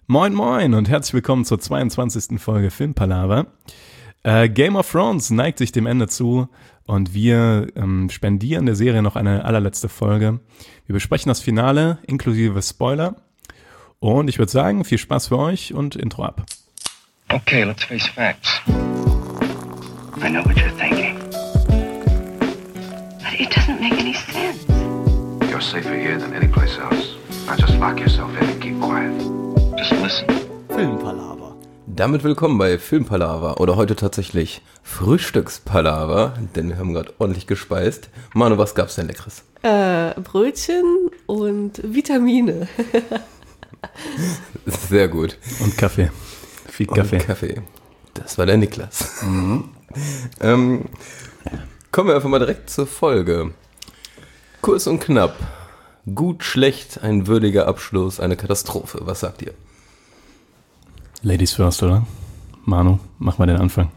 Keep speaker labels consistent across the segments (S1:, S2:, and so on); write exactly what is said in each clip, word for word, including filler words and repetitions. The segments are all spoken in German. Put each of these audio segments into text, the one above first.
S1: Moin moin und herzlich willkommen zur zweiundzwanzigsten Folge Filmpalava. Äh, Game of Thrones neigt sich dem Ende zu und wir ähm, spendieren der Serie noch eine allerletzte Folge. Wir besprechen das Finale inklusive Spoiler und ich würde sagen, viel Spaß für euch und Intro ab.
S2: Okay, let's face facts. I know what you're thinking.
S3: But it doesn't make any sense.
S4: You're safer here than any place else. Now just lock yourself in and keep quiet.
S2: Just listen.
S5: Filmpalava. Damit willkommen bei Filmpalava oder heute tatsächlich Frühstückspalava, denn wir haben gerade ordentlich gespeist. Manu, was gab's denn Leckeres?
S6: Äh, Brötchen und Vitamine.
S5: Sehr gut.
S1: Und Kaffee. Viel Kaffee.
S5: Und Kaffee. Das war der Niklas. Mhm. ähm, kommen wir einfach mal direkt zur Folge. Kurz und knapp. Gut, schlecht, ein würdiger Abschluss, eine Katastrophe. Was sagt ihr?
S1: Ladies first, oder? Manu, mach mal den Anfang.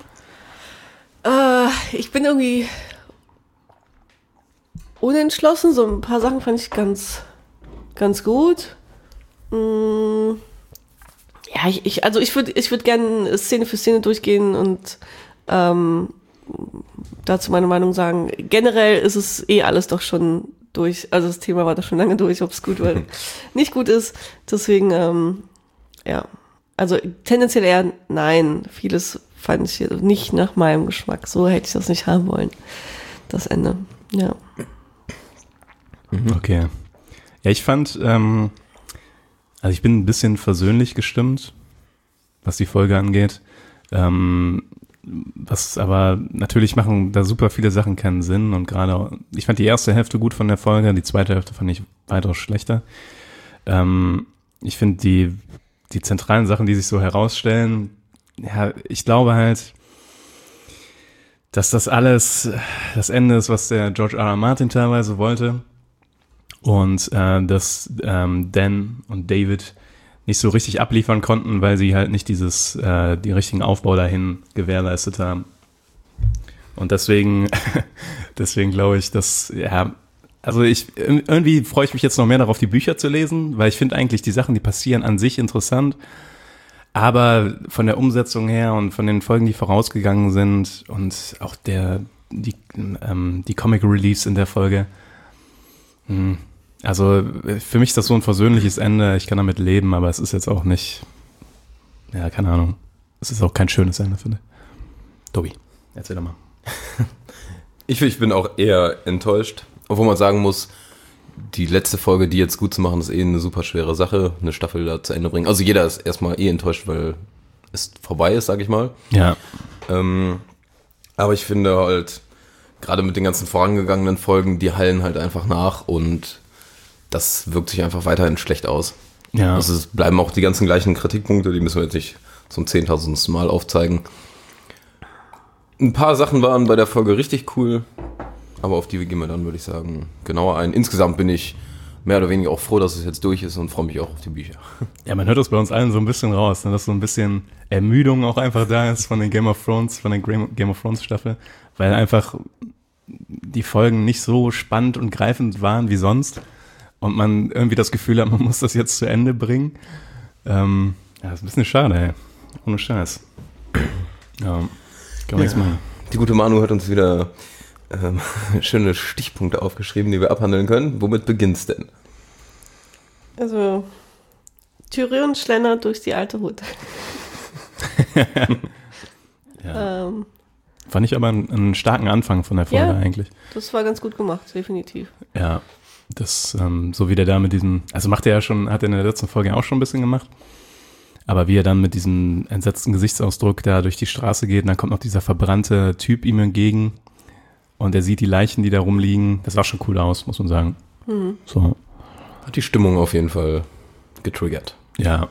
S6: Äh, ich bin irgendwie unentschlossen. So ein paar Sachen fand ich ganz, ganz gut. Mm, ja, ich, ich, also ich würde ich würd gerne Szene für Szene durchgehen und ähm, dazu meine Meinung sagen. Generell ist es eh alles doch schon durch. Also das Thema war doch schon lange durch, ob es gut oder nicht gut ist. Deswegen, ähm, ja. Also tendenziell eher nein. Vieles fand ich nicht nach meinem Geschmack. So hätte ich das nicht haben wollen. Das Ende, ja.
S1: Okay. Ja, ich fand, ähm, also ich bin ein bisschen versöhnlich gestimmt, was die Folge angeht. Ähm, was aber, natürlich machen da super viele Sachen keinen Sinn und gerade, ich fand die erste Hälfte gut von der Folge, die zweite Hälfte fand ich weitaus schlechter. Ähm, ich finde die die zentralen Sachen, die sich so herausstellen, ja, ich glaube halt, dass das alles das Ende ist, was der George R. R. Martin teilweise wollte und äh, dass ähm, Dan und David nicht so richtig abliefern konnten, weil sie halt nicht dieses, äh, die richtigen Aufbau dahin gewährleistet haben. Und deswegen, deswegen glaube ich, dass, ja, also ich, irgendwie freue ich mich jetzt noch mehr darauf, die Bücher zu lesen, weil ich finde eigentlich die Sachen, die passieren, an sich interessant. Aber von der Umsetzung her und von den Folgen, die vorausgegangen sind und auch der, die, ähm, die Comic Reliefs in der Folge, mh, also für mich ist das so ein versöhnliches Ende. Ich kann damit leben, aber es ist jetzt auch nicht, ja, keine Ahnung. Es ist auch kein schönes Ende, finde ich. Tobi, erzähl doch mal.
S5: Ich, ich bin auch eher enttäuscht. Obwohl man sagen muss, die letzte Folge, die jetzt gut zu machen, ist eh eine super schwere Sache, eine Staffel da zu Ende bringen. Also jeder ist erstmal eh enttäuscht, weil es vorbei ist, sag ich mal.
S1: Ja.
S5: Ähm, aber ich finde halt, gerade mit den ganzen vorangegangenen Folgen, die hallen halt einfach nach und das wirkt sich einfach weiterhin schlecht aus.
S1: Ja.
S5: Also es bleiben auch die ganzen gleichen Kritikpunkte, die müssen wir jetzt nicht zum zehntausendsten Mal aufzeigen. Ein paar Sachen waren bei der Folge richtig cool. Aber auf die gehen wir dann, würde ich sagen, genauer ein. Insgesamt bin ich mehr oder weniger auch froh, dass es jetzt durch ist und freue mich auch auf die Bücher.
S1: Ja, man hört das bei uns allen so ein bisschen raus, ne, dass so ein bisschen Ermüdung auch einfach da ist von den Game of Thrones, von der Game of Thrones Staffel, weil einfach die Folgen nicht so spannend und greifend waren wie sonst und man irgendwie das Gefühl hat, man muss das jetzt zu Ende bringen. Ähm, ja, das ist ein bisschen schade, ey. Ohne Scheiß. Ja, kann man nichts machen.
S5: Die gute Manu hat uns wieder Ähm, schöne Stichpunkte aufgeschrieben, die wir abhandeln können. Womit beginnt's denn?
S6: Also, Tyrion schlendert durch die alte Hut.
S1: Ja.
S6: ähm,
S1: Fand ich aber einen, einen starken Anfang von der Folge
S6: ja,
S1: eigentlich.
S6: Das war ganz gut gemacht, definitiv.
S1: Ja, das, ähm, so wie der da mit diesem, also macht er ja schon, hat er in der letzten Folge auch schon ein bisschen gemacht. Aber wie er dann mit diesem entsetzten Gesichtsausdruck da durch die Straße geht und dann kommt noch dieser verbrannte Typ ihm entgegen. Und er sieht die Leichen, die da rumliegen. Das sah schon cool aus, muss man sagen. Mhm. So.
S5: Hat die Stimmung auf jeden Fall getriggert.
S1: Ja.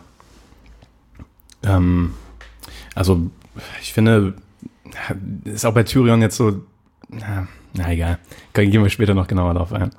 S1: Ähm, also, ich finde, ist auch bei Tyrion jetzt so, na, na egal. Gehen wir später noch genauer darauf ein.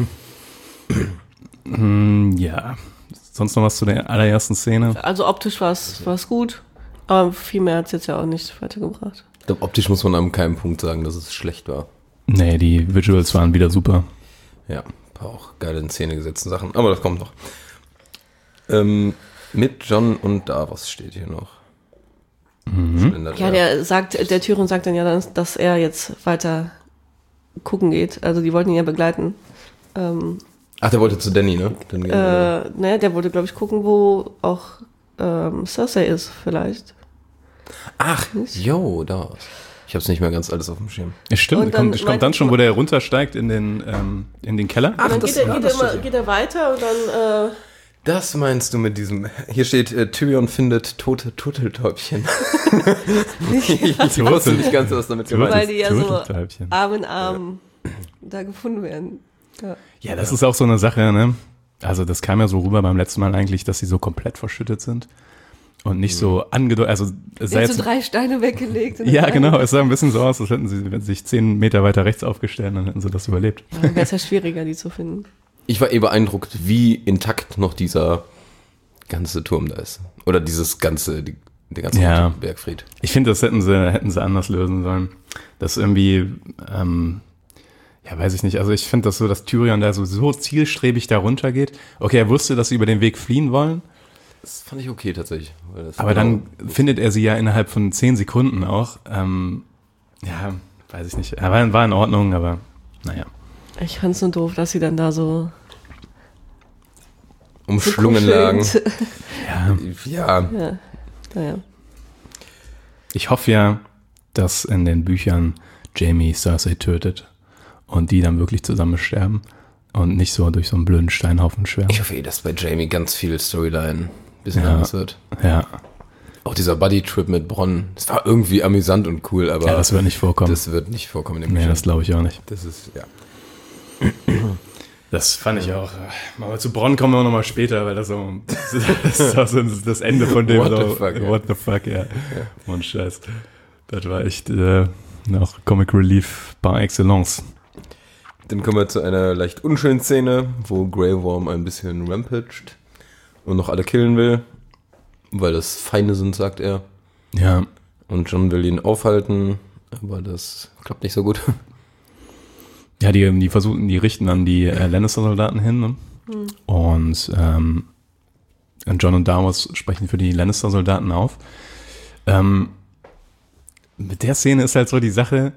S1: hm, ja. Sonst noch was zu der allerersten Szene?
S6: Also optisch war es gut, aber viel mehr hat es jetzt ja auch nicht weitergebracht.
S5: Ich glaube, optisch muss man an keinem Punkt sagen, dass es schlecht war.
S1: Nee, die Visuals waren wieder super.
S5: Ja, ein paar auch geile in Szene gesetzten Sachen, aber das kommt noch. Ähm, Mit John und Davos steht hier noch.
S1: Mhm.
S6: Ja, der sagt, der Tyrion sagt dann ja, dass, dass er jetzt weiter gucken geht. Also die wollten ihn ja begleiten. Ähm,
S5: Ach, der wollte zu Dany, ne? Dann,
S6: äh, ne, der wollte, glaube ich, gucken, wo auch ähm, Cersei ist, vielleicht.
S5: Ach, jo, Davos. Ich hab's nicht mehr ganz alles auf dem Schirm.
S1: Ja, stimmt,
S6: Und
S1: kommt,
S6: dann
S1: kommt dann schon, wo der runtersteigt in den, ähm, in den Keller.
S6: Und dann
S5: das-
S6: geht, er,
S5: ja,
S6: geht,
S5: das
S6: er immer,
S5: steht
S6: geht er weiter und dann... Äh,
S5: Das meinst du mit diesem, hier steht, äh, Tyrion findet tote Turteltäubchen. ich wusste nicht ganz, was damit gemeint
S6: weil
S5: ist.
S6: die ja so
S1: Turteltäubchen.
S6: Arm in Arm da gefunden werden. Ja.
S1: Ja, das ist auch so eine Sache, ne? Also das kam ja so rüber beim letzten Mal eigentlich, dass sie so komplett verschüttet sind und nicht so angedeutet, also es sah
S6: Er hat
S1: jetzt,
S6: so drei Steine weggelegt. und
S1: ja
S6: dann-
S1: genau, es sah ein bisschen so aus, als hätten sie sich zehn Meter weiter rechts aufgestellt, dann hätten sie das überlebt.
S6: Dann wäre es ja schwieriger, die zu finden.
S5: Ich war eh beeindruckt, wie intakt noch dieser ganze Turm da ist. Oder dieses ganze, die, der ganze
S1: Ja.
S5: Bergfried.
S1: Ich finde, das hätten sie, hätten sie anders lösen sollen. Das irgendwie, ähm, ja, weiß ich nicht. Also ich finde das so, dass Tyrion da so, so zielstrebig da runtergeht. Okay, er wusste, dass sie über den Weg fliehen wollen,
S5: Das fand ich okay tatsächlich. Weil das
S1: aber
S5: genau-
S1: dann findet er sie ja innerhalb von zehn Sekunden auch. Ähm, ja, weiß ich nicht. Er war, war in Ordnung, aber naja.
S6: Ich fand's nur doof, dass sie dann da so
S5: umschlungen lagen.
S6: kuschelnd-
S1: Ja,
S5: Ja,
S6: Ja, naja.
S1: ich hoffe ja, dass in den Büchern Jaime Cersei tötet und die dann wirklich zusammen sterben und nicht so durch so einen blöden Steinhaufen schwärmen.
S5: ich hoffe eh, dass bei Jamie ganz viel Storyline ein bisschen
S1: Ja.
S5: anders wird.
S1: Ja,
S5: Auch dieser Buddy-Trip mit Bronn, das war irgendwie amüsant und cool, aber
S1: ja, das wird nicht vorkommen.
S5: das wird nicht vorkommen im
S1: Nee,
S5: Büchern.
S1: das glaube ich auch nicht.
S5: Das ist, ja.
S1: Das fand ich auch. Aber zu Bronn kommen wir nochmal später, weil das so das ist auch so das Ende von dem.
S5: What
S1: so,
S5: the fuck, ja.
S1: What the fuck, ja. Und Scheiß. Das war echt äh, noch Comic Relief par excellence.
S5: Dann kommen wir zu einer leicht unschönen Szene, wo Grey Worm ein bisschen rampaged und noch alle killen will, weil das Feinde sind, sagt er.
S1: Ja.
S5: Und John will ihn aufhalten, aber das klappt nicht so gut.
S1: Ja, die, die versuchen, die richten dann die äh, Lannister-Soldaten hin, ne? Und ähm, John und Davos sprechen für die Lannister-Soldaten auf. Ähm, mit der Szene ist halt so die Sache,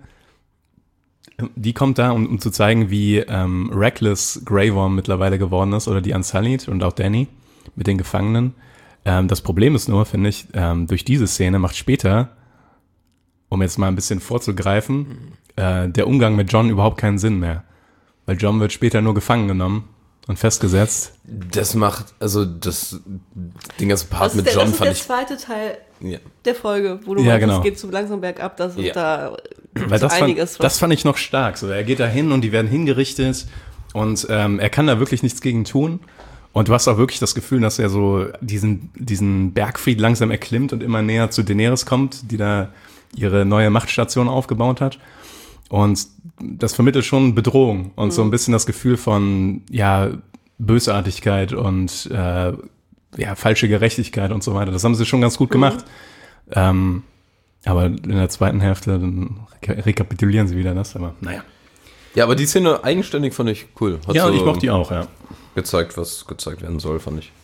S1: die kommt da, um, um zu zeigen, wie ähm, reckless Grey Worm mittlerweile geworden ist, oder die Unsullied und auch Dany mit den Gefangenen. Ähm, das Problem ist nur, finde ich, ähm, durch diese Szene macht später, um jetzt mal ein bisschen vorzugreifen, äh, der Umgang mit John überhaupt keinen Sinn mehr. Weil John wird später nur gefangen genommen und festgesetzt.
S5: Das macht, also das, den ganzen Part
S6: Das ist
S5: mit
S6: der,
S5: John
S6: das ist
S5: fand
S6: der
S5: ich,
S6: zweite Teil
S5: ja.
S6: der Folge, wo du
S1: Ja,
S6: meinst,
S1: genau.
S6: es geht zu langsam bergab, das ist
S5: Ja.
S6: da
S1: Weil
S6: so
S1: das,
S6: einiges.
S1: fand, das fand ich noch stark. So, er geht da hin und die werden hingerichtet und ähm, er kann da wirklich nichts gegen tun. Und du hast auch wirklich das Gefühl, dass er so diesen, diesen Bergfried langsam erklimmt und immer näher zu Daenerys kommt, die da ihre neue Machtstation aufgebaut hat. Und das vermittelt schon Bedrohung und so ein bisschen das Gefühl von, ja, Bösartigkeit und äh, ja, falsche Gerechtigkeit und so weiter. Das haben sie schon ganz gut gemacht. Ähm, aber in der zweiten Hälfte dann re- rekapitulieren sie wieder das, aber naja.
S5: Ja, aber die Szene eigenständig fand ich cool. Hat
S1: Ja,
S5: so
S1: und ich mochte die auch, ja.
S5: gezeigt, was gezeigt werden soll, fand ich.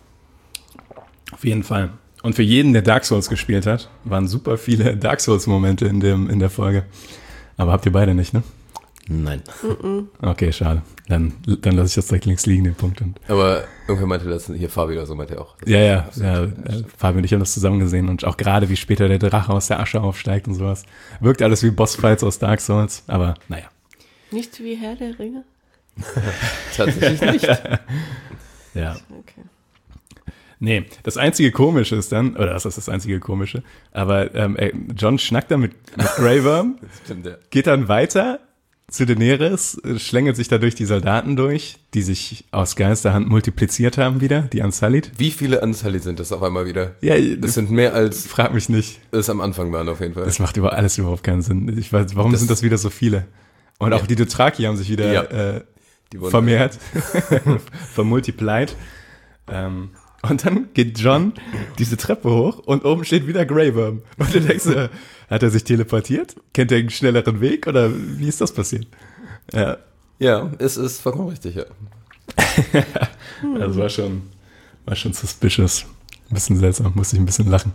S1: Auf jeden Fall. Und für jeden, der Dark Souls gespielt hat, waren super viele Dark Souls-Momente in, dem, in der Folge. Aber habt ihr beide nicht, ne?
S5: Nein.
S1: Okay, schade. Dann, dann lasse ich das direkt links liegen, den Punkt. Und
S5: Aber irgendwer meinte das, hier Fabi oder so meinte er auch.
S1: ja, ja, ja, äh, Fabi und ich haben das zusammen gesehen und auch gerade, wie später der Drache aus der Asche aufsteigt und sowas. Wirkt alles wie Bossfights aus Dark Souls, aber naja.
S6: Nicht wie Herr der Ringe?
S5: Tatsächlich nicht.
S1: Ja.
S6: Okay.
S1: Nee, das einzige Komische ist dann, oder das ist das einzige Komische, aber ähm, ey, John schnackt dann mit, mit Grey Worm,
S5: Stimmt, ja.
S1: geht dann weiter zu Daenerys, äh, schlängelt sich da durch die Soldaten durch, die sich aus Geisterhand multipliziert haben wieder, die Unsullied.
S5: Wie viele Unsullied sind das auf einmal wieder?
S1: Ja,
S5: Das
S1: das
S5: sind mehr als
S1: frag mich nicht.
S5: es am Anfang waren auf jeden Fall.
S1: Das macht über alles überhaupt keinen Sinn. Ich weiß, warum
S5: Das-
S1: sind das wieder so viele? Und auch
S5: Ja.
S1: die Dothraki haben sich wieder
S5: Ja.
S1: äh,
S5: Die wurden-
S1: vermehrt, vermultiplied. Ähm, und dann geht John diese Treppe hoch und oben steht wieder Grey Worm. Und du denkst, äh, hat er sich teleportiert? Kennt er einen schnelleren Weg oder wie ist das passiert? Ja,
S5: Ja, es ist vollkommen richtig, ja.
S1: also war schon, war schon suspicious. ein bisschen seltsam, musste ich ein bisschen lachen.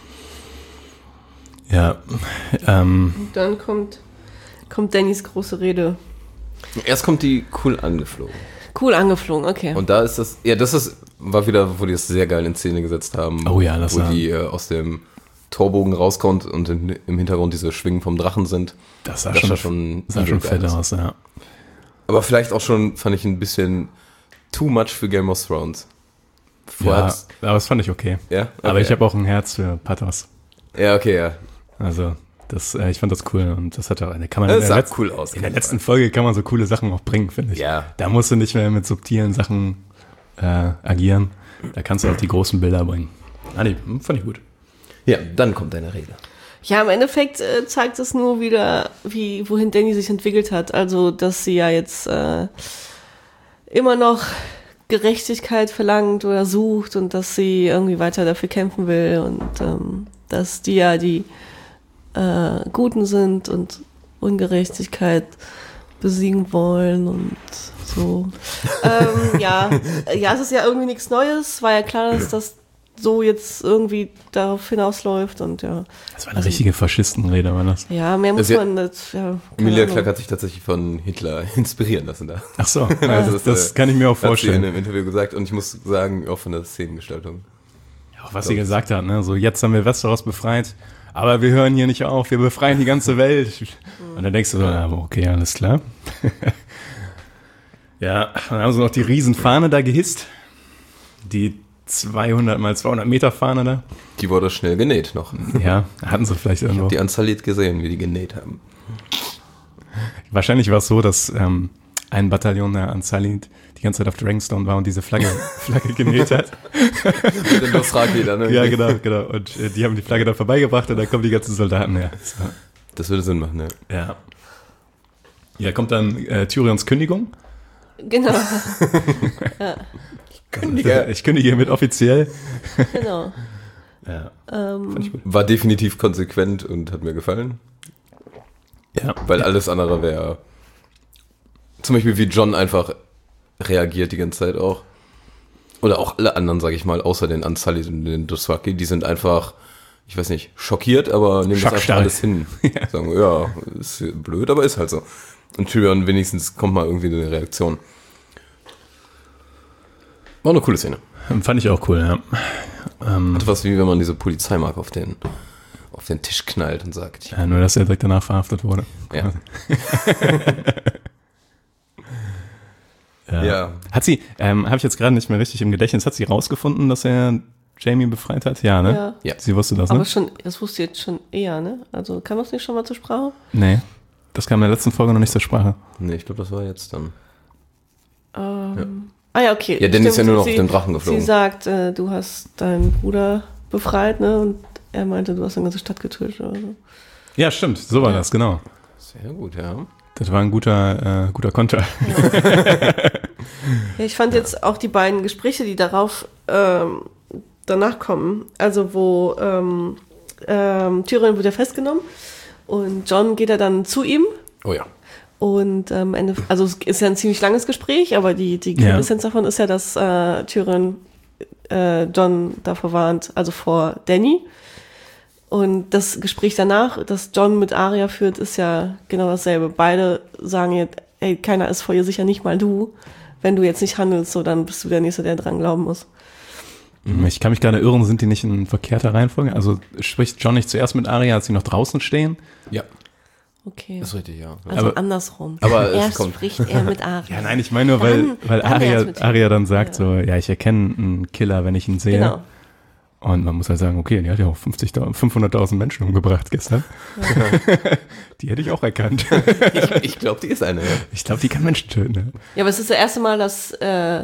S1: Ja, ähm,
S6: Und dann kommt, kommt Dannys große Rede.
S5: Erst kommt die cool angeflogen.
S6: Cool angeflogen, okay.
S5: Und da ist das, ja, das ist, war wieder, wo die das sehr geil in Szene gesetzt haben.
S1: Oh ja, das
S5: Wo
S1: war-
S5: die äh, aus dem Torbogen rauskommt und in, im Hintergrund diese Schwingen vom Drachen sind.
S1: das sah
S5: Das
S1: schon,
S5: sah schon,
S1: sah schon fett
S5: geil
S1: aus, ja.
S5: Aber vielleicht auch schon, fand ich ein bisschen too much für Game of Thrones. Vorher
S1: Ja,
S5: hat's-
S1: aber das fand ich okay.
S5: ja? Okay.
S1: Aber ich habe auch ein Herz für Pathos.
S5: Ja, okay, ja.
S1: Also, das, äh, ich fand das cool und das hat auch eine, kann man
S5: Das
S1: in der,
S5: sah
S1: letzten,
S5: cool aus.
S1: in der letzten Folge kann man so coole Sachen auch bringen, finde ich.
S5: Ja.
S1: Da musst du nicht mehr mit subtilen Sachen äh, agieren. Da kannst du auch die großen Bilder bringen. Ah, nee, hm, fand ich gut.
S5: Ja, dann kommt deine Rede.
S6: Ja, im Endeffekt äh, zeigt es nur wieder, wie, wohin Dany sich entwickelt hat. Also, dass sie ja jetzt äh, immer noch Gerechtigkeit verlangt oder sucht und dass sie irgendwie weiter dafür kämpfen will und ähm, dass die ja die äh, Guten sind und Ungerechtigkeit besiegen wollen und so. ähm, ja, ja, es ist ja irgendwie nichts Neues. War ja klar, dass das so jetzt irgendwie darauf hinausläuft und ja.
S1: Das war eine richtige Faschistenrede, war das.
S6: Ja, mehr muss
S5: Also,
S6: man jetzt, ja. keine
S5: Emilia
S6: Ahnung.
S5: Clarke hat sich tatsächlich von Hitler inspirieren lassen da.
S1: Ach so, ja,
S5: Also
S1: das,
S5: das,
S1: das
S5: äh,
S1: kann ich mir auch
S5: Hat sie in
S1: vorstellen.
S5: einem Interview gesagt und ich muss sagen, auch von der Szenengestaltung.
S1: Auch was sie gesagt hat, ne? So, jetzt haben wir Westeros befreit, aber wir hören hier nicht auf, wir befreien die ganze Welt. Und dann denkst du so, ja, okay, alles klar. Ja, dann haben sie noch die Riesenfahne da gehisst. Die zweihundert mal zweihundert Meter Fahne da.
S5: Die wurde schnell genäht noch.
S1: Ja, hatten sie vielleicht irgendwo.
S5: Die Anzalit gesehen, wie die genäht haben.
S1: Wahrscheinlich war es so, dass ähm, ein Bataillon der Ansalit die ganze Zeit auf Dragonstone war und diese Flagge, Flagge genäht hat.
S5: Mit dem Dothraki dann irgendwie.
S1: Ja, genau, genau. Und äh, die haben die Flagge dann vorbeigebracht und dann kommen die ganzen Soldaten her. So.
S5: Das würde Sinn machen, ne?
S1: Ja. Ja, kommt dann äh, Tyrions Kündigung.
S6: Genau,
S5: Kündige.
S1: Ich kündige hiermit offiziell.
S6: genau.
S1: Ja.
S6: Ähm,
S1: Fand ich gut.
S5: War definitiv konsequent und hat mir gefallen.
S1: Ja.
S5: Weil alles andere wäre. Zum Beispiel wie John einfach reagiert die ganze Zeit auch. Oder auch alle anderen, sag ich mal, außer den Ansalit und den Dothraki, die sind einfach, ich weiß nicht, schockiert, aber nehmen das einfach
S1: Schockstarre.
S5: alles hin.
S1: Ja.
S5: Sagen, ja, ist blöd, aber ist halt so. Und Tyrion wenigstens kommt mal irgendwie eine Reaktion. War eine coole Szene.
S1: Fand ich auch cool, ja. Ähm,
S5: Hatte was wie wenn man diese Polizeimarke auf den, auf den Tisch knallt und sagt,
S1: ja, nur, dass er direkt danach verhaftet wurde.
S5: ja.
S1: Ja.
S5: Ja.
S1: Hat sie, ähm, habe ich jetzt gerade nicht mehr richtig im Gedächtnis, hat sie rausgefunden, dass er Jamie befreit hat? Ja, ne?
S6: Ja.
S5: Ja.
S1: Sie wusste das, ne?
S6: aber schon, das wusste ich jetzt schon eher, ne? Also kam das nicht schon mal zur Sprache?
S1: Nee. Das kam in der letzten Folge noch nicht zur Sprache.
S5: Nee, ich glaube, das war jetzt dann.
S6: Ähm, Ah ja, okay.
S5: Ja, Danny ist ja nur noch
S6: sie,
S5: auf den Drachen geflogen.
S6: Sie sagt, äh, du hast deinen Bruder befreit, ne? Und er meinte, du hast eine ganze Stadt getötet oder so.
S1: Ja, stimmt, so war das, genau.
S5: Sehr gut, ja.
S1: Das war ein guter, äh, guter Konter.
S6: Ja, ich fand jetzt auch die beiden Gespräche, die darauf ähm, danach kommen, also wo ähm, ähm, Tyrion wird ja festgenommen und Jon geht ja dann zu ihm
S5: Oh ja.
S6: und am Ende, also es ist ja ein ziemlich langes Gespräch, aber die, die
S1: Ja.
S6: Quintessenz davon ist ja, dass äh, Tyrion äh, Jon davor warnt, also vor Dany. Und das Gespräch danach, das Jon mit Arya führt, ist ja genau dasselbe. Beide sagen jetzt, ey, keiner ist vor ihr sicher, nicht mal du. Wenn du jetzt nicht handelst, so, dann bist du der Nächste, der dran glauben muss.
S1: Ich kann mich gerade irren, sind die nicht in verkehrter Reihenfolge? Also spricht Jon nicht zuerst mit Arya, als sie noch draußen stehen?
S5: Ja,
S6: Okay.
S5: ist richtig, ja.
S6: Also
S1: aber-
S6: andersrum.
S5: aber es
S6: Erst
S5: kommt-
S6: spricht er mit Arya.
S1: Ja, nein, ich meine nur, weil,
S6: Dann-
S1: weil
S6: dann
S1: Arya,
S6: erst mit-
S1: Arya dann sagt
S6: Ja.
S1: so, ja, ich erkenne einen Killer, wenn ich ihn sehe.
S6: Genau.
S1: Und man muss halt sagen, okay, die hat ja auch fünfzigtausend, fünfhunderttausend Menschen umgebracht gestern. Die hätte ich auch erkannt.
S5: Ich, ich glaube, die ist eine, ja.
S1: Ich glaube, die kann Menschen töten. Ne?
S6: Ja, aber es ist das erste Mal, dass äh,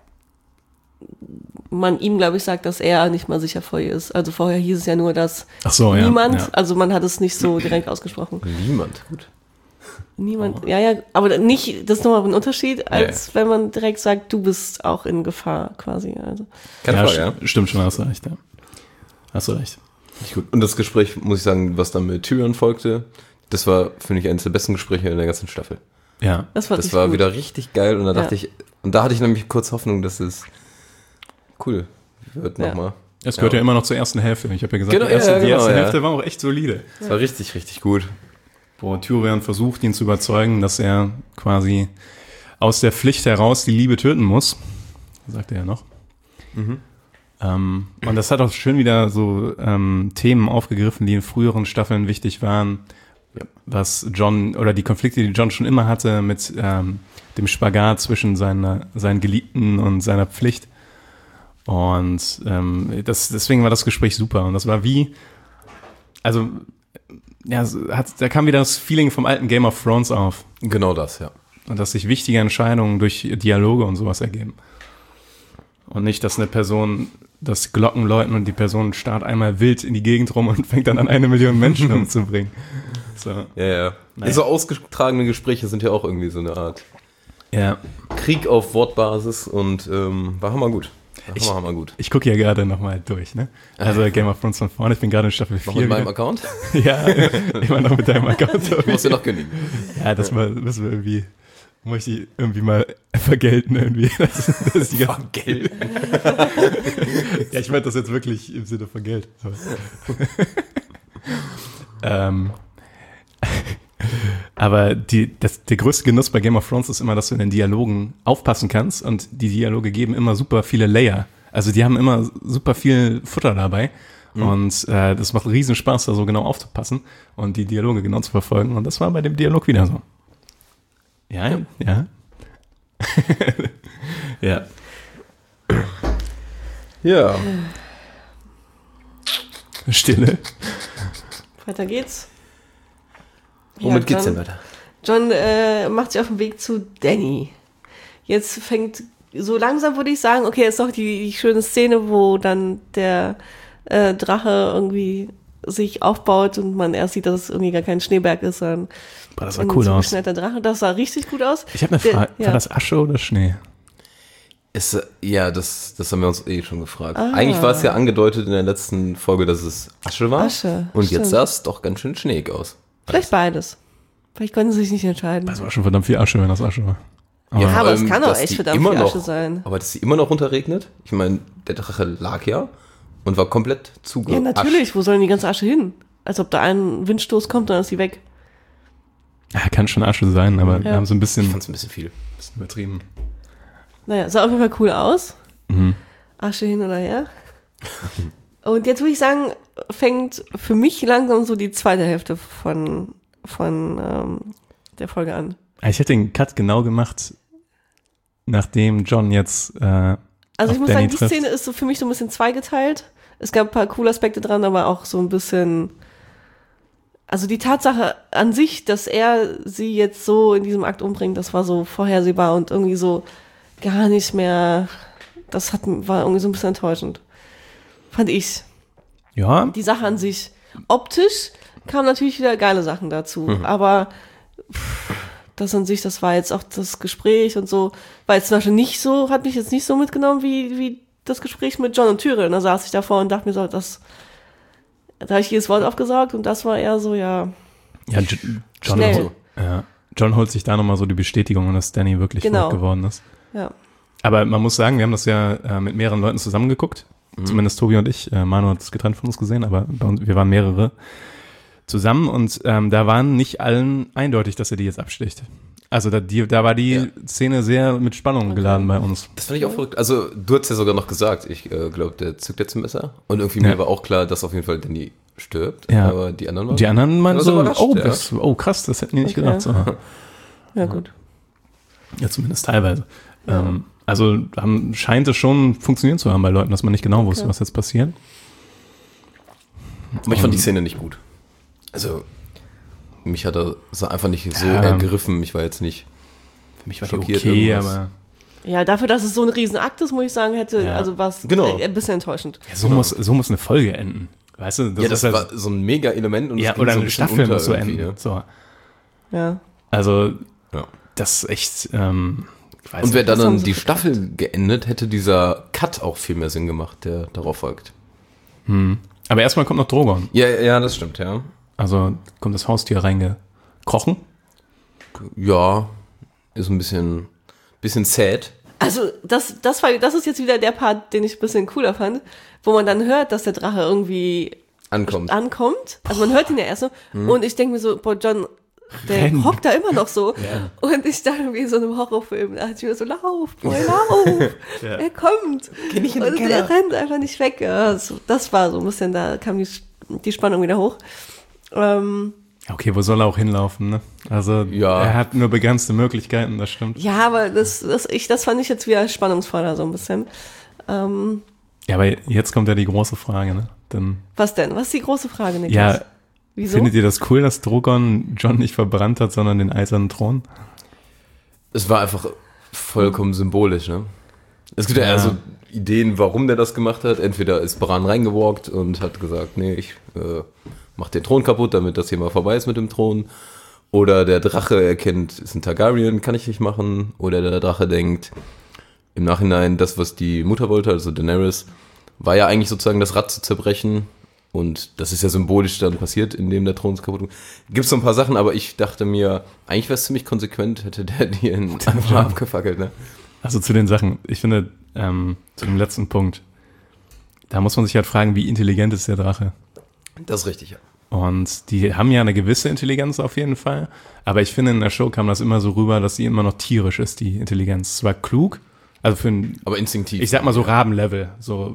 S6: man ihm, glaube ich, sagt, dass er nicht mal sicher vor ihr ist. Also vorher hieß es ja nur, dass
S1: Ach so, ja.
S6: niemand,
S1: Ja.
S6: also man hat es nicht so direkt ausgesprochen.
S5: Niemand, gut.
S6: Niemand, ja, ja, aber nicht, das ist nochmal ein Unterschied, als wenn man direkt sagt, du bist auch in Gefahr quasi. Also.
S5: Keine
S1: ja,
S5: Frage, ja.
S1: st- Stimmt schon, hast du recht. Ja. Hast du recht.
S5: Nicht gut. Und das Gespräch, muss ich sagen, was dann mit Tyrion folgte, das war, finde ich, eines der besten Gespräche in der ganzen Staffel.
S1: Ja.
S6: Das war,
S5: Das
S6: richtig
S5: war
S6: gut.
S5: wieder richtig geil und da dachte
S6: Ja.
S5: ich, und da hatte ich nämlich kurz Hoffnung, dass es cool wird
S6: Ja.
S5: nochmal.
S1: Es gehört ja.
S5: Ja.
S1: immer noch zur ersten Hälfte. Ich habe ja gesagt,
S5: Genau,
S1: die erste,
S5: ja,
S1: die
S5: genau,
S1: erste
S5: ja.
S1: Hälfte war auch echt solide.
S5: Das war richtig, richtig gut.
S1: Wo Tyrion versucht, ihn zu überzeugen, dass er quasi aus der Pflicht heraus die Liebe töten muss. Sagt er ja noch.
S5: Mhm.
S1: Ähm, und das hat auch schön wieder so ähm, Themen aufgegriffen, die in früheren Staffeln wichtig waren.
S5: Ja.
S1: Was Jon, oder die Konflikte, die Jon schon immer hatte mit ähm, dem Spagat zwischen seiner, seinen Geliebten und seiner Pflicht. Und ähm, das, deswegen war das Gespräch super. Und das war wie, also, ja, hat, da kam wieder das Feeling vom alten Game of Thrones auf.
S5: Genau das, ja.
S1: Und dass sich wichtige Entscheidungen durch Dialoge und sowas ergeben. Und nicht, dass eine Person das Glocken läuten und die Person starrt einmal wild in die Gegend rum und fängt dann an, eine Million Menschen umzubringen. So.
S5: Ja, ja.
S1: Naja.
S5: So ausgetragene Gespräche sind ja auch irgendwie so eine Art
S1: Ja.
S5: Krieg auf Wortbasis und ähm, war hammergut. War
S1: Ich-
S5: hammer, hammergut.
S1: Ich gucke ja gerade nochmal durch, ne? Also Game of Thrones von vorne, ich bin gerade in Staffel
S5: Noch
S1: vier.
S5: mit meinem
S1: wieder.
S5: Account?
S1: Ja, immer noch mit deinem Account.
S5: Ich muss dir noch kündigen.
S1: Ja, das mal, müssen wir irgendwie, möchte ich irgendwie mal vergelten irgendwie. Das, das ist die ganze
S5: Geld.
S1: Ja, ich meine das jetzt wirklich im Sinne von Geld. Aber ähm, aber die, das, der größte Genuss bei Game of Thrones ist immer, dass du in den Dialogen aufpassen kannst und die Dialoge geben immer super viele Layer. Also die haben immer super viel Futter dabei mhm. und äh, das macht riesen Spaß, da so genau aufzupassen und die Dialoge genau zu verfolgen und das war bei dem Dialog wieder so. Ja, ja. Ja. Ja.
S5: Ja.
S1: Stille.
S6: Weiter geht's.
S5: Womit
S6: Ja,
S5: geht's
S6: John-
S5: denn weiter?
S6: John äh, macht sich auf den Weg zu Danny. Jetzt fängt, so langsam würde ich sagen, okay, ist doch die, die schöne Szene, wo dann der äh, Drache irgendwie sich aufbaut und man erst sieht, dass es irgendwie gar kein Schneeberg ist, sondern
S1: Boah, das sah
S6: ein
S1: cool aus.
S6: zugeschnittener Drache. Das sah richtig gut aus.
S1: Ich habe eine
S6: Der-
S1: Frage.
S6: ja.
S1: War das Asche oder Schnee?
S5: Ist, äh, ja, das, das haben wir uns eh schon gefragt. Eigentlich war es ja angedeutet in der letzten Folge, dass es Asche war.
S6: Asche,
S5: Und
S6: stimmt.
S5: jetzt sah es doch ganz schön schneeig aus.
S6: Vielleicht beides. Vielleicht konnten sie sich nicht entscheiden.
S1: Das war schon verdammt viel Asche, wenn das Asche war. Aber
S6: Ja, aber es
S5: allem,
S6: kann doch
S5: dass
S6: echt
S5: die
S6: verdammt
S5: immer
S6: viel
S5: noch,
S6: Asche sein.
S5: Aber dass sie immer noch runterregnet. Ich meine, der Drache lag ja und war komplett zuge.
S6: Ja, natürlich. Wo soll denn die ganze Asche hin? Als ob da ein Windstoß kommt, dann ist sie weg.
S1: ja, kann schon Asche sein, aber wir
S6: Ja.
S1: haben so ein bisschen,
S5: Ich fand's ein bisschen viel.
S1: bisschen übertrieben.
S6: Naja, sah auf jeden Fall cool aus.
S1: Mhm.
S6: Asche hin oder her. Und jetzt würde ich sagen, fängt für mich langsam so die zweite Hälfte von, von ähm, der Folge an.
S1: Ich hätte den Cut genau gemacht, nachdem John jetzt äh,
S6: Also
S1: auf
S6: ich muss
S1: Danny
S6: sagen, die
S1: trifft.
S6: Szene ist so für mich so ein bisschen zweigeteilt. Es gab ein paar coole Aspekte dran, aber auch so ein bisschen. Also die Tatsache an sich, dass er sie jetzt so in diesem Akt umbringt, das war so vorhersehbar und irgendwie so gar nicht mehr. Das hat, war irgendwie so ein bisschen enttäuschend. Fand ich.
S1: Ja,
S6: Die Sache an sich. Optisch kamen natürlich wieder geile Sachen dazu,
S5: Mhm.
S6: aber pff, das an sich, das war jetzt auch das Gespräch und so, war jetzt zum Beispiel nicht so, hat mich jetzt nicht so mitgenommen wie, wie das Gespräch mit John und Tyrion. Da saß ich davor und dachte mir so, das, da habe ich jedes Wort aufgesaugt und das war eher so, ja,
S1: ja J- John,
S6: Schnell.
S1: hol- ja, John holt sich da nochmal so die Bestätigung, dass Danny wirklich
S6: Genau.
S1: verrückt geworden ist.
S6: ja.
S1: Aber man muss sagen, wir haben das ja äh, mit mehreren Leuten zusammengeguckt.
S5: Mhm.
S1: Zumindest Tobi und ich. Äh, Manu hat es getrennt von uns gesehen, aber bei uns, wir waren mehrere zusammen und ähm, da waren nicht allen eindeutig, dass er die jetzt absticht. Also da, die, da war die
S5: Ja.
S1: Szene sehr mit Spannung geladen bei uns.
S5: Das fand ich auch verrückt. Also, du hast ja sogar noch gesagt, ich äh, glaube, der zückt jetzt ein Messer. Und irgendwie
S1: Ja.
S5: mir war auch klar, dass auf jeden Fall Danny stirbt.
S1: Ja.
S5: Aber die anderen waren.
S1: Die anderen meinten
S5: war
S1: so,
S5: überrascht,
S1: oh,
S5: ja.
S1: das, oh krass, das hätten die nicht
S6: Okay.
S1: gedacht. So.
S6: Ja, gut.
S1: Ja, zumindest teilweise. Ähm, also haben, scheint es schon funktioniert zu haben bei Leuten, dass man nicht genau wusste,
S6: Okay.
S1: was jetzt passiert.
S5: Aber ich fand die Szene nicht gut. Also, mich hat er so einfach nicht so
S1: Ja.
S5: ergriffen. Ich war jetzt nicht.
S1: Für mich war
S5: schockiert
S1: die okay,
S5: irgendwas.
S1: aber
S6: Ja, dafür, dass es so ein Riesenakt ist, muss ich sagen, hätte,
S1: Ja.
S6: also war es
S5: Genau.
S6: ein bisschen enttäuschend.
S1: ja, so, muss, so muss eine Folge enden. Weißt du, das
S5: ja, das
S1: ist
S5: war so ein mega Element und
S1: ja,
S5: es ging
S1: oder
S5: so ein
S1: eine
S5: bisschen
S1: Staffel
S5: unter
S1: muss so
S5: irgendwie,
S1: enden. So.
S6: Ja.
S1: Also,
S5: Ja.
S1: das ist echt, ähm, ich weiß
S5: Und wäre
S1: nicht.
S5: dann,
S6: Das haben
S5: dann
S6: sie
S5: die
S6: verkackt.
S5: Staffel geendet, hätte dieser Cut auch viel mehr Sinn gemacht, der darauf folgt.
S1: Aber erstmal kommt noch Drogon.
S5: Ja, ja, das stimmt, ja.
S1: Also kommt das Haustier reingekrochen.
S5: Ja, ist ein bisschen, bisschen sad.
S6: Also das, das war, das ist jetzt wieder der Part, den ich ein bisschen cooler fand, wo man dann hört, dass der Drache irgendwie
S5: Ankommt.
S6: ankommt. Also man hört ihn ja erst so. Mhm. Und ich denke mir so, boah, John, der
S1: Renn.
S6: hockt da immer noch so.
S1: Ja.
S6: Und ich dachte wie so in einem Horrorfilm, da dachte ich mir so, lauf, boy, lauf.
S1: Ja.
S6: Er kommt.
S5: Geh nicht in den
S6: Und
S5: Keller.
S6: er rennt einfach nicht weg. Ja, das, das war so ein bisschen, da kam die, die Spannung wieder hoch. Ähm,
S1: Okay, wo soll er auch hinlaufen, ne? Also
S5: Ja.
S1: er hat nur begrenzte Möglichkeiten, das stimmt.
S6: ja, aber das, das, ich, das fand ich jetzt wieder spannungsvoller so ein bisschen. Ähm,
S1: Ja, aber jetzt kommt ja die große Frage, ne? Dann,
S6: was denn? Was ist die große Frage, Niklas?
S1: ja,
S6: Wieso?
S1: findet ihr das cool, dass Drogon John nicht verbrannt hat, sondern den eisernen Thron?
S5: Es war einfach vollkommen symbolisch, ne? Es gibt ja,
S1: Ja.
S5: also Ideen, warum der das gemacht hat. Entweder ist Bran reingewalkt und hat gesagt, nee, ich äh, mach den Thron kaputt, damit das hier mal vorbei ist mit dem Thron. Oder der Drache erkennt, ist ein Targaryen, kann ich nicht machen. Oder der Drache denkt, im Nachhinein, das, was die Mutter wollte, also Daenerys, war ja eigentlich sozusagen das Rad zu zerbrechen. Und das ist ja symbolisch dann passiert, indem der Thron kaputt war. Gibt so ein paar Sachen, aber ich dachte mir, eigentlich wäre es ziemlich konsequent, hätte der die in einfach mal abgefackelt, ne?
S1: Also zu den Sachen, ich finde, ähm, zu dem letzten Punkt, da muss man sich halt fragen, wie intelligent ist der Drache?
S5: Das ist richtig, ja.
S1: Und die haben ja eine gewisse Intelligenz auf jeden Fall, aber ich finde, in der Show kam das immer so rüber, dass sie immer noch tierisch ist, die Intelligenz. Zwar klug, also für ein,
S5: Aber instinktiv.
S1: ich sag mal so Rabenlevel, so,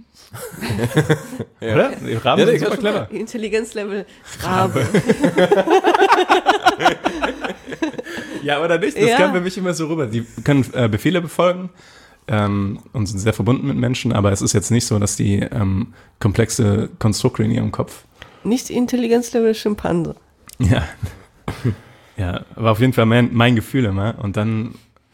S5: Ja.
S1: oder? Die Raben
S5: Ja,
S1: sind
S5: nee,
S1: super
S5: kann
S1: clever.
S6: Intelligenzlevel Rabe.
S1: Ja, oder nicht? Das
S6: Ja.
S1: kam für mich immer so rüber. Die können äh, Befehle befolgen ähm, und sind sehr verbunden mit Menschen, aber es ist jetzt nicht so, dass die ähm, komplexe Konstrukte in ihrem Kopf.
S6: Nicht Intelligenzlevel Schimpanse.
S1: Ja. Ja, war auf jeden Fall mein, mein Gefühl immer. Und dann,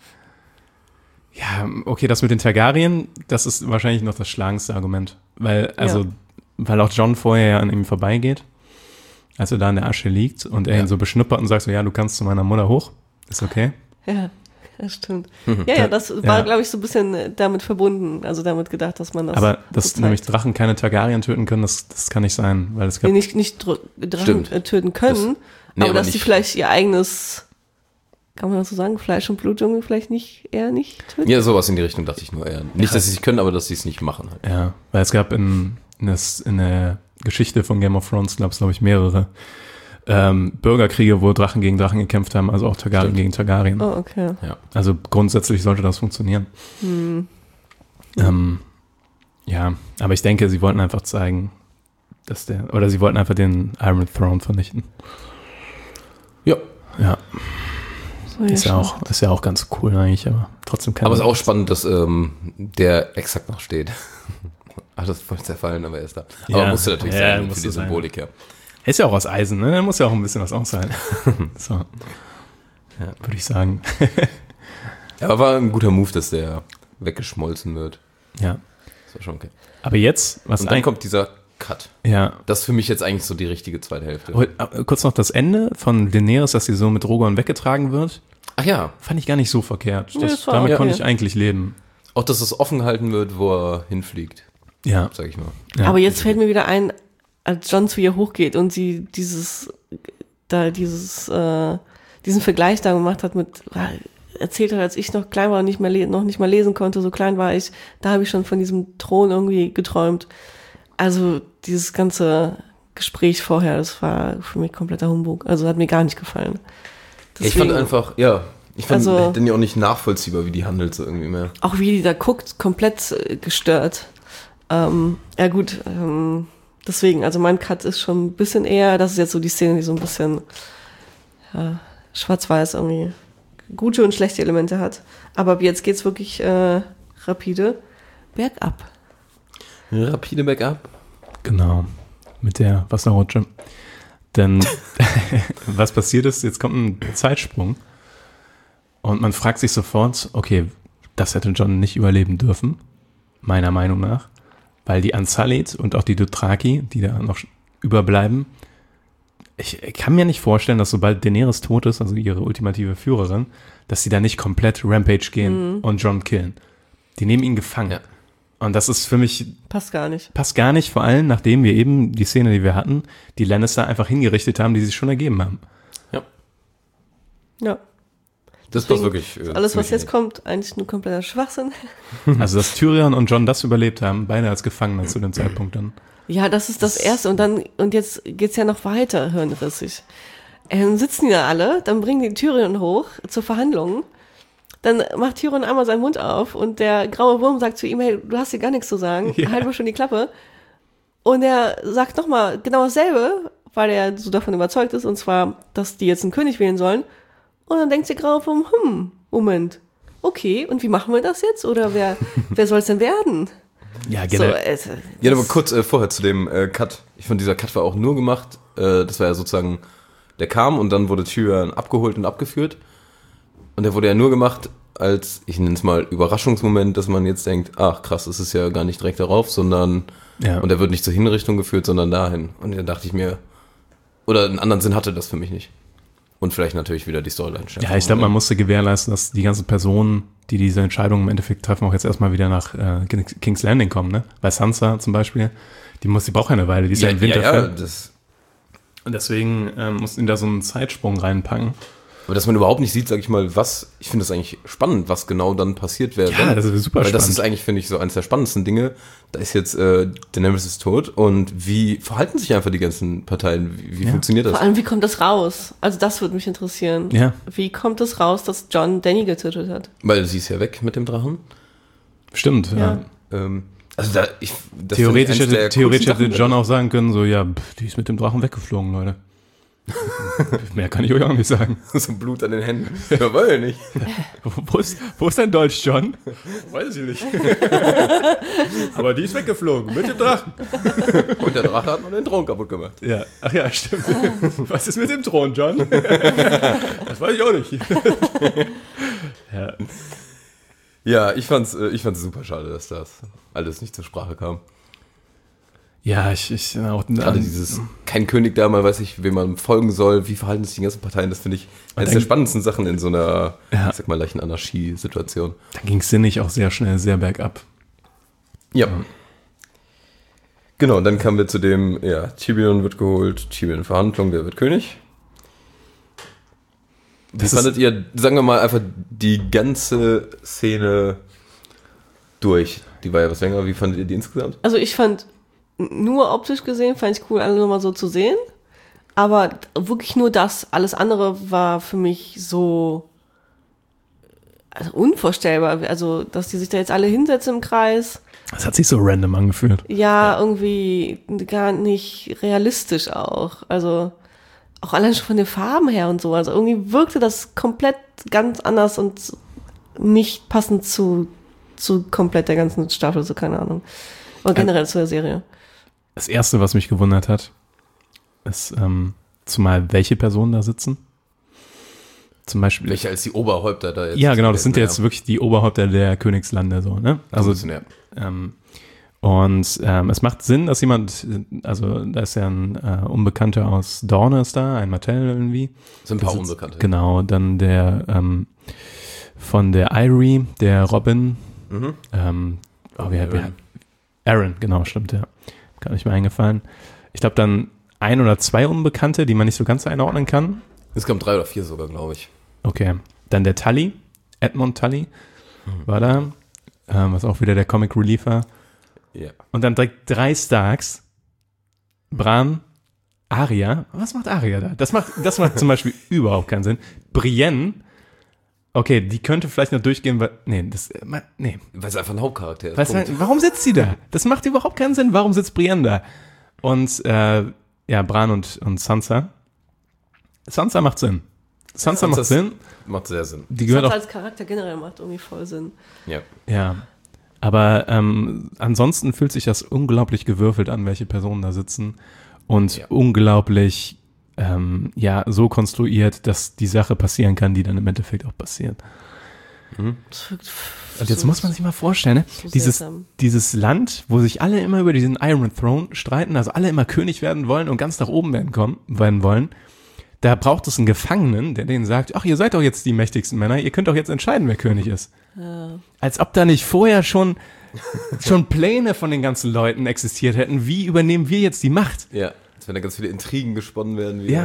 S1: ja, okay, das mit den Targaryen, das ist wahrscheinlich noch das schlagendste Argument. Weil, also,
S6: Ja.
S1: weil auch John vorher ja an ihm vorbeigeht, als er da in der Asche liegt und er
S5: Ja.
S1: ihn so beschnuppert und sagt so, ja, du kannst zu meiner Mutter hoch. Ist okay.
S6: Ja, das stimmt. Ja, ja, das war,
S1: Ja.
S6: glaube ich, so ein bisschen äh, damit verbunden, also damit gedacht, dass man das.
S1: Aber dass
S6: so zeigt.
S1: nämlich Drachen keine Targaryen töten können, das, das kann nicht sein, weil es gab,
S6: Nee, nicht, nicht Dr- Drachen
S5: Stimmt.
S6: äh, töten können,
S5: Das- nee,
S6: aber,
S5: aber
S6: dass die
S5: nicht-
S6: vielleicht ihr eigenes, kann man das so sagen, Fleisch- und Blutjunge vielleicht nicht, eher nicht töten?
S5: Ja, sowas in die Richtung dachte ich nur eher. Nicht, dass sie es können, aber dass sie es nicht machen. Halt.
S1: ja, weil es gab in, in, das, in der Geschichte von Game of Thrones, glaube ich, mehrere ähm, Bürgerkriege, wo Drachen gegen Drachen gekämpft haben, also auch Targaryen
S5: Stimmt.
S1: gegen Targaryen.
S6: Oh, okay.
S5: Ja.
S1: Also grundsätzlich sollte das funktionieren.
S6: Hm.
S1: Ähm, ja, aber ich denke, sie wollten einfach zeigen, dass der, oder sie wollten einfach den Iron Throne vernichten.
S5: Ja.
S1: Ja,
S6: So,
S1: ist ja
S6: schon.
S1: auch, ist ja auch ganz cool eigentlich, aber trotzdem keine.
S5: Aber es ist auch spannend, dass ähm, der exakt noch steht. Ach, das ist voll zerfallen, aber er ist da.
S1: Ja.
S5: Aber musste natürlich
S1: Ja,
S5: sein, für
S1: musste
S5: die
S1: sein.
S5: Symbolik, ja.
S1: Er ist ja auch aus Eisen, ne? Da muss ja auch ein bisschen was aushalten. So. Ja, würde ich sagen.
S5: Ja, aber war ein guter Move, dass der weggeschmolzen wird.
S1: Ja.
S5: Das war schon okay.
S1: Aber jetzt, was
S5: Und dann
S1: eigentlich-
S5: kommt dieser Cut.
S1: ja.
S5: Das ist für mich jetzt eigentlich so die richtige zweite Hälfte.
S1: Aber, äh, kurz noch das Ende von Daenerys, dass sie so mit Drogon weggetragen wird,
S5: Ach ja,
S1: fand ich gar nicht so verkehrt.
S6: Nee,
S1: Das,
S6: das war
S1: damit
S6: okay.
S1: konnte ich eigentlich leben.
S5: auch dass es offen gehalten wird, wo er hinfliegt,
S1: Ja.
S5: sag ich mal.
S1: ja.
S6: Aber jetzt fällt mir wieder ein, als John zu ihr hochgeht und sie dieses, da dieses, äh, diesen Vergleich da gemacht hat mit, erzählt hat, als ich noch klein war und nicht mehr le- noch nicht mal lesen konnte, so klein war ich, da habe ich schon von diesem Thron irgendwie geträumt. Also dieses ganze Gespräch vorher, das war für mich kompletter Humbug. Also hat mir gar nicht gefallen.
S5: Ich fand
S6: Deswegen-
S5: einfach, ja, ich fand
S6: Also-
S5: den ja auch nicht nachvollziehbar, wie die handelt so irgendwie mehr.
S6: auch wie die da guckt, komplett äh, gestört. Ähm, ja gut, ähm, deswegen, also mein Cut ist schon ein bisschen eher, das ist jetzt so die Szene, die so ein bisschen ja, schwarz-weiß irgendwie gute und schlechte Elemente hat. Aber ab jetzt geht's wirklich äh, rapide bergab.
S5: Rapide Backup.
S1: Genau. Mit der Wasserrutsche. Denn was passiert ist, jetzt kommt ein Zeitsprung und man fragt sich sofort, okay, das hätte John nicht überleben dürfen, meiner Meinung nach, weil die Unsullied und auch die Dothraki, die da noch überbleiben, ich, ich kann mir nicht vorstellen, dass sobald Daenerys tot ist, also ihre ultimative Führerin, dass sie da nicht komplett Rampage gehen und John killen. Die nehmen ihn gefangen.
S5: Ja.
S1: Und das ist für mich
S6: Passt gar nicht.
S1: passt gar nicht, vor allem nachdem wir eben die Szene, die wir hatten, die Lannister einfach hingerichtet haben, die sich schon ergeben haben.
S5: Ja.
S6: Ja.
S5: Das war wirklich. Äh,
S6: alles, was jetzt kommt, eigentlich nur kompletter Schwachsinn.
S1: Also, dass Tyrion und Jon das überlebt haben, beide als Gefangene zu dem Zeitpunkt dann.
S6: Ja, das ist das Erste. Und dann, und jetzt geht's ja noch weiter, hirnrissig. Ähm, sitzen die da alle, dann bringen die Tyrion hoch zur Verhandlung. Dann macht Tyrion einmal seinen Mund auf und der graue Wurm sagt zu ihm, hey, du hast hier gar nichts zu sagen,
S1: Ja.
S6: halt mal schon die Klappe. Und er sagt nochmal genau dasselbe, weil er so davon überzeugt ist, und zwar, dass die jetzt einen König wählen sollen. Und dann denkt der graue Wurm, hm, Moment, okay, und wie machen wir das jetzt? Oder wer, wer soll es denn werden?
S1: Ja,
S6: So,
S1: generell.
S6: es,
S5: Ja, aber kurz äh, vorher zu dem äh, Cut. Ich fand, dieser Cut war auch nur gemacht, äh, das war ja sozusagen, der kam und dann wurde Tyrion abgeholt und abgeführt. Und der wurde ja nur gemacht als, ich nenne es mal, Überraschungsmoment, dass man jetzt denkt, ach krass, das ist ja gar nicht direkt darauf, sondern,
S1: Ja.
S5: und er wird nicht zur Hinrichtung geführt, sondern dahin. Und dann dachte ich mir, oder einen anderen Sinn hatte das für mich nicht. Und vielleicht natürlich wieder die Storyline.
S1: Ja, ich glaube, man musste gewährleisten, dass die ganzen Personen, die diese Entscheidung im Endeffekt treffen, auch jetzt erstmal wieder nach äh, King's Landing kommen, ne? Bei Sansa zum Beispiel, die muss, die braucht eine Weile, die ist ja,
S5: ja,
S1: im
S5: ja,
S1: Winterfell.
S5: ja, das,
S1: Und deswegen ähm, mussten die da so einen Zeitsprung reinpacken.
S5: aber dass man überhaupt nicht sieht, sag ich mal, was, ich finde das eigentlich spannend, was genau dann passiert wäre.
S1: Ja, das ist super
S5: Weil das
S1: spannend.
S5: ist eigentlich, finde ich, so eines der spannendsten Dinge. Da ist jetzt, äh, Daenerys ist tot und wie verhalten sich einfach die ganzen Parteien? Wie, wie
S1: Ja.
S5: funktioniert das?
S6: vor allem, wie kommt das raus? Also das würde mich interessieren.
S1: Ja.
S6: Wie kommt es raus, dass Jon Dany getötet hat?
S5: Weil sie ist ja weg mit dem Drachen.
S1: Stimmt, ja.
S6: Ja.
S5: Ähm, also da, ich, das
S1: Theoretisch
S5: finde ich eins
S1: hätte,
S5: der
S1: theoretisch
S5: coolsten
S1: hätte
S5: Sachen.
S1: John auch sagen können, so, ja, pff, die ist mit dem Drachen weggeflogen, Leute. Mehr kann ich euch auch nicht sagen.
S5: So Blut an den Händen. Ja, weil nicht.
S1: Wo ist, wo ist dein Deutsch, John? Weiß ich nicht. Aber die ist weggeflogen, mit dem Drachen.
S5: Und der Drache hat noch den Thron kaputt gemacht.
S1: Ja, ach ja, stimmt. Was ist mit dem Thron, John? Das weiß ich auch nicht. Ja.
S5: Ja, ich fand's, äh, ich fand's super schade, dass das alles nicht zur Sprache kam.
S1: Ja, ich, ich auch.
S5: Gerade dieses, kein König da, man weiß nicht, wem man folgen soll, wie verhalten sich die ganzen Parteien, das finde ich eines
S1: dann-
S5: der spannendsten Sachen in so einer,
S1: Ja.
S5: ich sag mal, leichten Anarchie-Situation.
S1: Dann ging es sinnig auch sehr schnell, sehr bergab.
S5: Ja. Genau, und dann kamen wir zu dem, ja, Tyrion wird geholt, Tyrion in Verhandlung, wer wird König? Wie
S1: Das ist-
S5: fandet ihr, sagen wir mal, einfach die ganze Szene durch? Die war ja was länger, wie fandet ihr die insgesamt?
S6: Also ich fand, nur optisch gesehen, fand ich cool, alle nochmal so zu sehen. Aber wirklich nur das. Alles andere war für mich so also unvorstellbar. Also, dass die sich da jetzt alle hinsetzen im Kreis.
S1: Das hat sich so random angefühlt.
S6: Ja, irgendwie gar nicht realistisch auch. Also auch allein schon von den Farben her und so. Also irgendwie wirkte das komplett ganz anders und nicht passend zu, zu komplett der ganzen Staffel, so keine Ahnung. Oder generell zu der Serie.
S1: Das Erste, was mich gewundert hat, ist ähm, zumal welche Personen da sitzen. Zum Beispiel.
S5: Welche als die Oberhäupter da jetzt?
S1: Ja, genau, das sind ja
S5: ja
S1: jetzt wirklich die Oberhäupter der Königslande, so, ne? Also,
S5: Also, ja.
S1: ähm, und ähm, es macht Sinn, dass jemand, also da ist ja ein äh, Unbekannter aus Dorne ist da, ein Martell irgendwie.
S5: sind ein paar
S1: Der sitzt-
S5: Unbekannte.
S1: Genau, dann der ähm, von der Irie, der Robin,
S5: Mhm.
S1: ähm, oh, wer, wer,
S5: Aaron.
S1: Aaron, genau, stimmt, ja. Gar nicht mehr eingefallen. Ich glaube dann ein oder zwei Unbekannte, die man nicht so ganz einordnen kann.
S5: Es kamen drei oder vier sogar, glaube ich.
S1: Okay. Dann der Tully, Edmund Tully, war da, ähm, was auch wieder der Comic Relief war.
S5: Ja.
S1: Und dann direkt drei Starks, Bran, Arya. Was macht Arya da? Das macht, das macht zum Beispiel überhaupt keinen Sinn. Brienne, okay, die könnte vielleicht noch durchgehen, weil, nee, das, äh, ma- nee.
S5: Weil es einfach ein Hauptcharakter ist.
S1: Weißt
S5: Punkt.
S1: du, warum sitzt sie da? Das macht überhaupt keinen Sinn. Warum sitzt Brienne da? Und, äh, ja, Bran und, und Sansa. Sansa macht Sinn. Sansa macht
S5: das
S1: Sinn.
S5: Macht sehr Sinn.
S1: Die
S6: Das
S1: gehört auch,
S6: als Charakter generell macht irgendwie voll Sinn.
S5: Ja.
S1: ja. Aber ähm, ansonsten fühlt sich das unglaublich gewürfelt an, welche Personen da sitzen. Und
S5: Ja.
S1: unglaublich, ähm, ja, so konstruiert, dass die Sache passieren kann, die dann im Endeffekt auch passiert.
S6: Das wirkt
S1: Und jetzt
S6: so-
S1: muss man sich mal vorstellen, ne?
S6: so
S1: dieses,
S6: seltsam.
S1: dieses Land, wo sich alle immer über diesen Iron Throne streiten, also alle immer König werden wollen und ganz nach oben werden, kommen, werden wollen, da braucht es einen Gefangenen, der denen sagt, ach, ihr seid doch jetzt die mächtigsten Männer, ihr könnt doch jetzt entscheiden, wer König ist.
S6: Ja.
S1: Als ob da nicht vorher schon, schon Pläne von den ganzen Leuten existiert hätten, wie übernehmen wir jetzt die Macht?
S5: Ja. Als wenn da ganz viele Intrigen gesponnen werden. Wieder.
S1: Ja,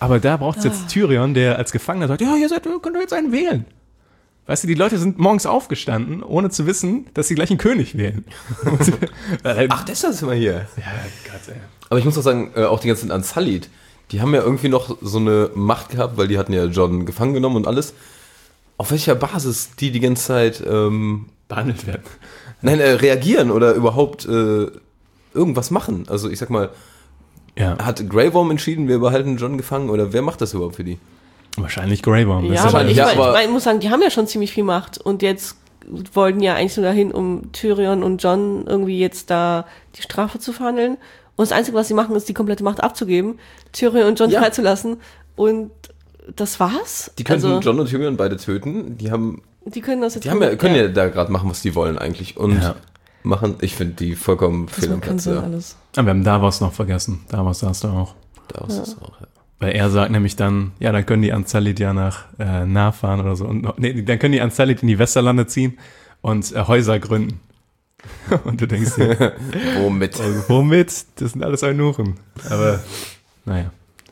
S1: Aber da braucht es jetzt Tyrion, der als Gefangener sagt, ja, ihr seid, könnt ihr jetzt einen wählen. Weißt du, die Leute sind morgens aufgestanden, ohne zu wissen, dass sie gleich einen König wählen.
S5: Ach, deshalb sind wir hier.
S1: Ja, Gott, ey.
S5: Aber ich muss auch sagen, äh, auch die ganzen Unsullied, die haben ja irgendwie noch so eine Macht gehabt, weil die hatten ja Jon gefangen genommen und alles. Auf welcher Basis die die ganze Zeit ähm,
S1: behandelt werden.
S5: Nein, äh, reagieren oder überhaupt äh, irgendwas machen. Also ich sag mal,
S1: ja.
S5: Hat Grey Worm entschieden, wir behalten Jon gefangen oder wer macht das überhaupt für die?
S1: Wahrscheinlich Grey Worm.
S6: Ja, aber ich, ja, mein, ich, mein, ich muss sagen, die haben ja schon ziemlich viel Macht und jetzt wollten ja eigentlich nur dahin, um Tyrion und Jon irgendwie jetzt da die Strafe zu verhandeln. Und das Einzige, was sie machen, ist, die komplette Macht abzugeben, Tyrion und Jon ja. freizulassen. Und das war's.
S5: Die könnten
S6: also,
S5: Jon und Tyrion beide töten. Die haben,
S6: die können das jetzt.
S5: Die haben ja, können ja, ja da gerade machen, was die wollen eigentlich. Und ja. machen, ich finde die vollkommen fehl am Platz. Ja.
S6: Alles.
S1: Aber wir haben Davos noch vergessen. Davos saß da auch.
S5: Davos ja. ist auch, ja.
S1: Weil er sagt nämlich dann, ja, dann können die Unsullied ja nach äh, nah fahren oder so. Und, nee, dann können die Unsullied in die Westerlande ziehen und äh, Häuser gründen. Und du denkst dir,
S5: womit?
S1: Also, womit? Das sind alles Eunuchen. Aber, naja.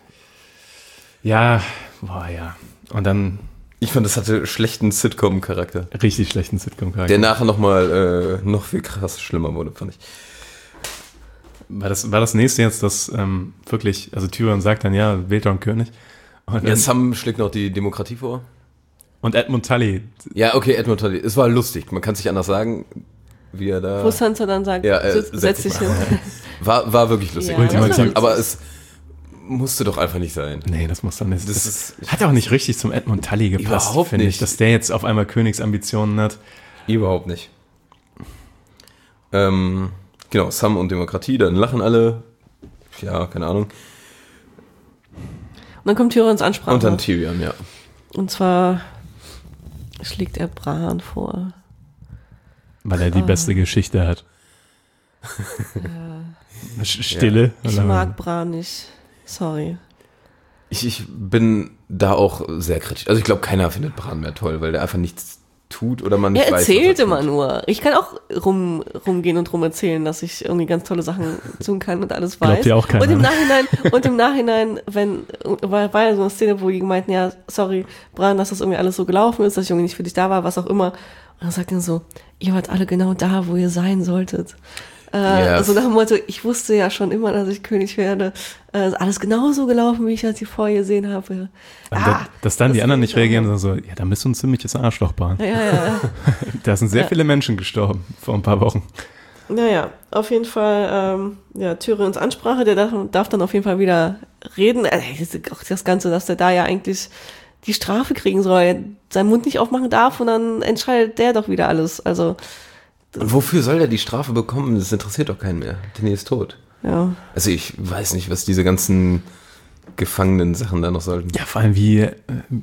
S1: Ja, boah, ja. Und dann...
S5: Ich fand, das hatte schlechten Sitcom-Charakter.
S1: Richtig schlechten Sitcom-Charakter.
S5: Der nachher nochmal äh, noch viel krass schlimmer wurde, fand ich.
S1: War das, war das nächste jetzt, dass ähm, wirklich, also Tyrion sagt dann, ja, wählt doch einen König.
S5: Und ja, Sam schlägt noch die Demokratie vor.
S1: Und Edmund Tully.
S5: Ja, okay, Edmund Tully. Es war lustig, man kann es nicht anders sagen, wie er da...
S6: Wo Sansa dann sagt,
S5: ja, äh,
S6: setz dich hin.
S5: War, war wirklich lustig.
S6: Ja,
S5: Ultimativ. Aber es musste doch einfach nicht sein.
S1: Nee, das muss doch nicht.
S5: Das,
S1: das
S5: ist,
S1: hat auch nicht richtig zum Edmund Tully gepasst,
S5: überhaupt
S1: finde
S5: nicht.
S1: ich, dass der jetzt auf einmal Königsambitionen hat.
S5: Überhaupt nicht. Ähm, genau, Sam und Demokratie, dann lachen alle. Ja, keine Ahnung.
S6: Und dann kommt Tyrions Ansprache.
S5: Und dann Tyrion, ja.
S6: Und zwar schlägt er Bran vor.
S1: Weil er die
S6: oh.
S1: beste Geschichte hat.
S6: Ja.
S1: Stille.
S6: Ja. Ich mag Bran nicht. Sorry.
S5: Ich, ich bin da auch sehr kritisch. Also ich glaube, keiner findet Bran mehr toll, weil der einfach nichts tut oder man nicht
S6: er
S5: weiß,
S6: erzählt
S5: was er
S6: immer
S5: tut.
S6: nur. Ich kann auch rum, rumgehen und rum erzählen, dass ich irgendwie ganz tolle Sachen tun kann und alles weiß.
S1: Glaubt ja auch keiner.
S6: Und im Nachhinein, und im Nachhinein, wenn, war, war ja so eine Szene, wo die meinten, ja, sorry, Bran, dass das irgendwie alles so gelaufen ist, dass ich irgendwie nicht für dich da war, was auch immer. Und dann sagt er so, ihr wart alle genau da, wo ihr sein solltet. Äh,
S5: yes.
S6: Also nach dem Motto, ich wusste ja schon immer, dass ich König werde. Äh, alles genauso gelaufen, wie ich das hier vorher gesehen habe.
S1: Ah,
S6: Ah,
S1: dass dann
S6: das
S1: die anderen nicht
S6: ist
S1: reagieren und so, ja, da bist du ein ziemliches Arschloch, Bran.
S6: Ja, ja, ja.
S1: Da sind sehr
S6: Ja.
S1: viele Menschen gestorben vor ein paar Wochen.
S6: Naja, auf jeden Fall, ähm, ja, Tyrions Ansprache, der darf, darf dann auf jeden Fall wieder reden. Also, auch das Ganze, dass der da ja eigentlich die Strafe kriegen soll, er seinen Mund nicht aufmachen darf und dann entscheidet der doch wieder alles. Also
S5: Und wofür soll der die Strafe bekommen? Das interessiert doch keinen mehr. Danny ist tot.
S6: ja.
S5: Also ich weiß nicht, was diese ganzen gefangenen Sachen da noch sollten.
S1: Ja, vor allem wie äh,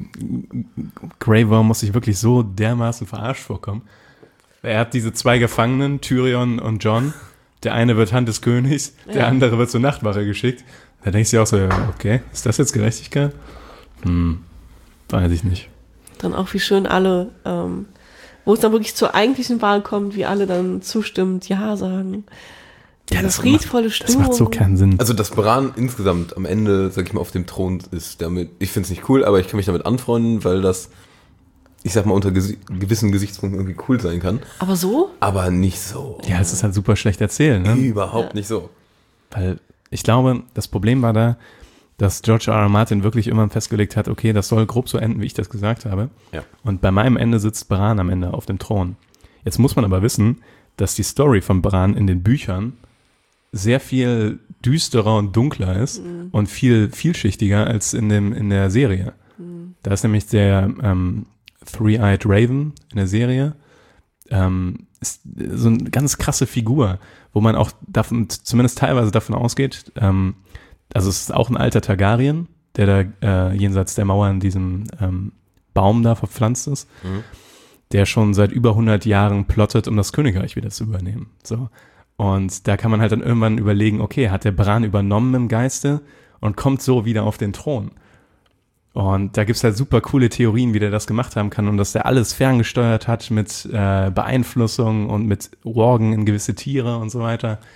S1: Grey Worm muss sich wirklich so dermaßen verarscht vorkommen. Er hat diese zwei Gefangenen, Tyrion und Jon. Der eine wird Hand des Königs, der
S6: Ja.
S1: andere wird zur Nachtwache geschickt. Da denkst du auch so, ja, okay, ist das jetzt Gerechtigkeit? Hm, weiß ich nicht.
S6: Dann auch wie schön alle, ähm, wo es dann wirklich zur eigentlichen Wahl kommt, wie alle dann zustimmend Ja sagen.
S1: Ja,
S6: Diese
S1: das
S6: friedvolle
S1: macht,
S6: Stimmung.
S1: Das macht so keinen Sinn.
S5: Also dass Bran insgesamt am Ende, sag ich mal, auf dem Thron ist, damit, ich finde es nicht cool, aber ich kann mich damit anfreunden, weil das, ich sag mal, unter gesi- gewissen Gesichtspunkten irgendwie cool sein kann.
S6: Aber so?
S5: Aber nicht so.
S1: Ja, es ist halt super schlecht erzählt, ne?
S5: Überhaupt nicht so.
S1: Weil ich glaube, das Problem war da, dass George R. R. Martin wirklich immer festgelegt hat, okay, das soll grob so enden, wie ich das gesagt habe.
S5: Ja.
S1: Und bei meinem Ende sitzt Bran am Ende auf dem Thron. Jetzt muss man aber wissen, dass die Story von Bran in den Büchern sehr viel düsterer und dunkler ist
S6: Mhm.
S1: und viel vielschichtiger als in dem in der Serie.
S6: Mhm.
S1: Da ist nämlich der ähm, Three-Eyed Raven in der Serie ähm, ist so eine ganz krasse Figur, wo man auch davon, zumindest teilweise davon ausgeht, ähm, also es ist auch ein alter Targaryen, der da äh, jenseits der Mauer in diesem ähm, Baum da verpflanzt ist,
S5: Mhm.
S1: der schon seit über hundert Jahren plottet, um das Königreich wieder zu übernehmen. So. Und da kann man halt dann irgendwann überlegen, okay, hat der Bran übernommen im Geiste und kommt so wieder auf den Thron. Und da gibt's halt super coole Theorien, wie der das gemacht haben kann und dass der alles ferngesteuert hat mit äh, Beeinflussung und mit Worgen in gewisse Tiere und so weiter.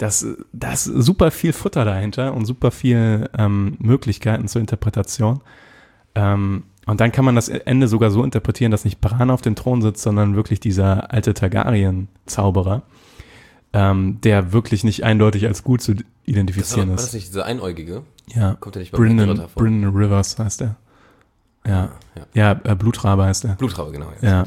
S1: das, das ist super viel Futter dahinter und super viel ähm, Möglichkeiten zur Interpretation. Ähm, und dann kann man das Ende sogar so interpretieren, dass nicht Bran auf dem Thron sitzt, sondern wirklich dieser alte Targaryen-Zauberer, ähm, der wirklich nicht eindeutig als gut zu identifizieren
S5: War
S1: ist.
S5: das nicht dieser Einäugige?
S1: Ja,
S5: Kommt der nicht bei Breaking
S1: Brynden,
S5: Bad vor?
S1: Brynden Rivers heißt er. Ja,
S5: Ja.
S1: ja, äh, Blutrabe heißt er.
S5: Blutrabe, genau.
S1: Ja.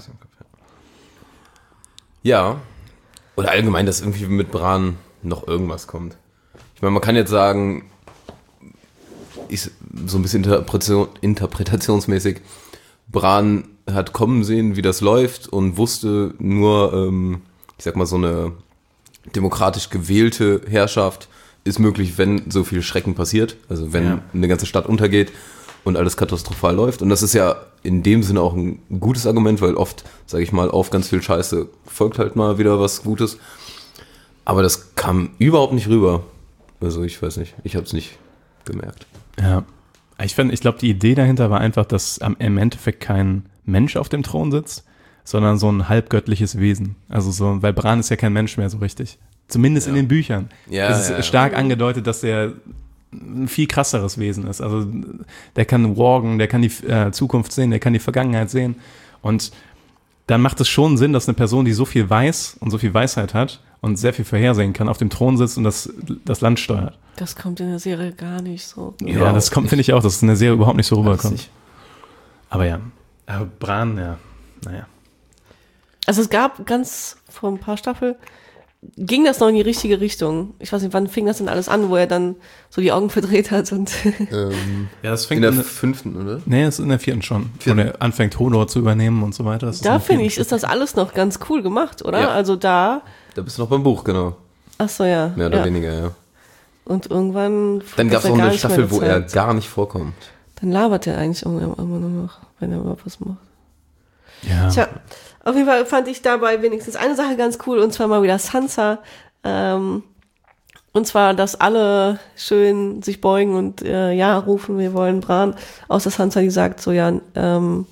S5: Ja. Oder allgemein, dass irgendwie mit Bran noch irgendwas kommt. Ich meine, man kann jetzt sagen, ist so ein bisschen Interpretation, interpretationsmäßig, Bran hat kommen sehen, wie das läuft und wusste nur, ähm, ich sag mal, so eine demokratisch gewählte Herrschaft ist möglich, wenn so viel Schrecken passiert, also wenn
S1: Ja.
S5: eine ganze Stadt untergeht und alles katastrophal läuft. Und das ist ja in dem Sinne auch ein gutes Argument, weil oft, sage ich mal, auf ganz viel Scheiße folgt halt mal wieder was Gutes. Aber das kam überhaupt nicht rüber. Also ich weiß nicht, ich habe es nicht gemerkt.
S1: Ja. Ich finde, ich glaube, die Idee dahinter war einfach, dass am, im Endeffekt kein Mensch auf dem Thron sitzt, sondern so ein halbgöttliches Wesen. Also so, weil Bran ist ja kein Mensch mehr so richtig. Zumindest
S5: Ja.
S1: in den Büchern.
S5: Ja,
S1: es ist
S5: ja, ja.
S1: stark angedeutet, dass der ein viel krasseres Wesen ist. Also der kann walken, der kann die äh, Zukunft sehen, der kann die Vergangenheit sehen. Und dann macht es schon Sinn, dass eine Person, die so viel weiß und so viel Weisheit hat und sehr viel vorhersehen kann, auf dem Thron sitzt und das, das Land steuert.
S6: Das kommt in der Serie gar nicht so.
S1: Ja,
S5: Ja,
S1: das kommt, finde ich auch, dass es in der Serie überhaupt nicht so rüberkommt.
S5: nicht.
S1: Aber ja, aber Bran, ja, naja.
S6: Also es gab ganz vor ein paar Staffeln, ging das noch in die richtige Richtung. Ich weiß nicht, wann fing das denn alles an, wo er dann so die Augen verdreht hat und
S5: Ähm,
S1: Ja, das
S5: in
S1: fängt
S5: der
S1: in der,
S5: fünften, oder?
S1: nee, das ist in der vierten schon. Wo er anfängt, Hodor zu übernehmen und so weiter. Das ist in
S6: da
S1: der
S6: finde
S1: vierten
S6: ich, ist das alles noch ganz cool gemacht, oder?
S5: Ja.
S6: Also da,
S5: Da bist du noch beim Buch, genau.
S6: ach so, ja.
S5: Mehr oder
S6: ja.
S5: weniger, ja.
S6: Und irgendwann
S5: Dann gab
S6: hat
S5: es
S6: er
S5: auch
S6: gar
S5: eine
S6: nicht mehr
S5: Staffel, wo er
S6: gezeigt.
S5: gar nicht vorkommt.
S6: Dann labert er eigentlich immer, immer nur noch, wenn er überhaupt was macht.
S1: Ja.
S6: Tja, auf jeden Fall fand ich dabei wenigstens eine Sache ganz cool, und zwar mal wieder Sansa. Ähm, und zwar, dass alle schön sich beugen und äh, ja rufen, wir wollen Bran. Außer Sansa, die sagt so, ja, ähm,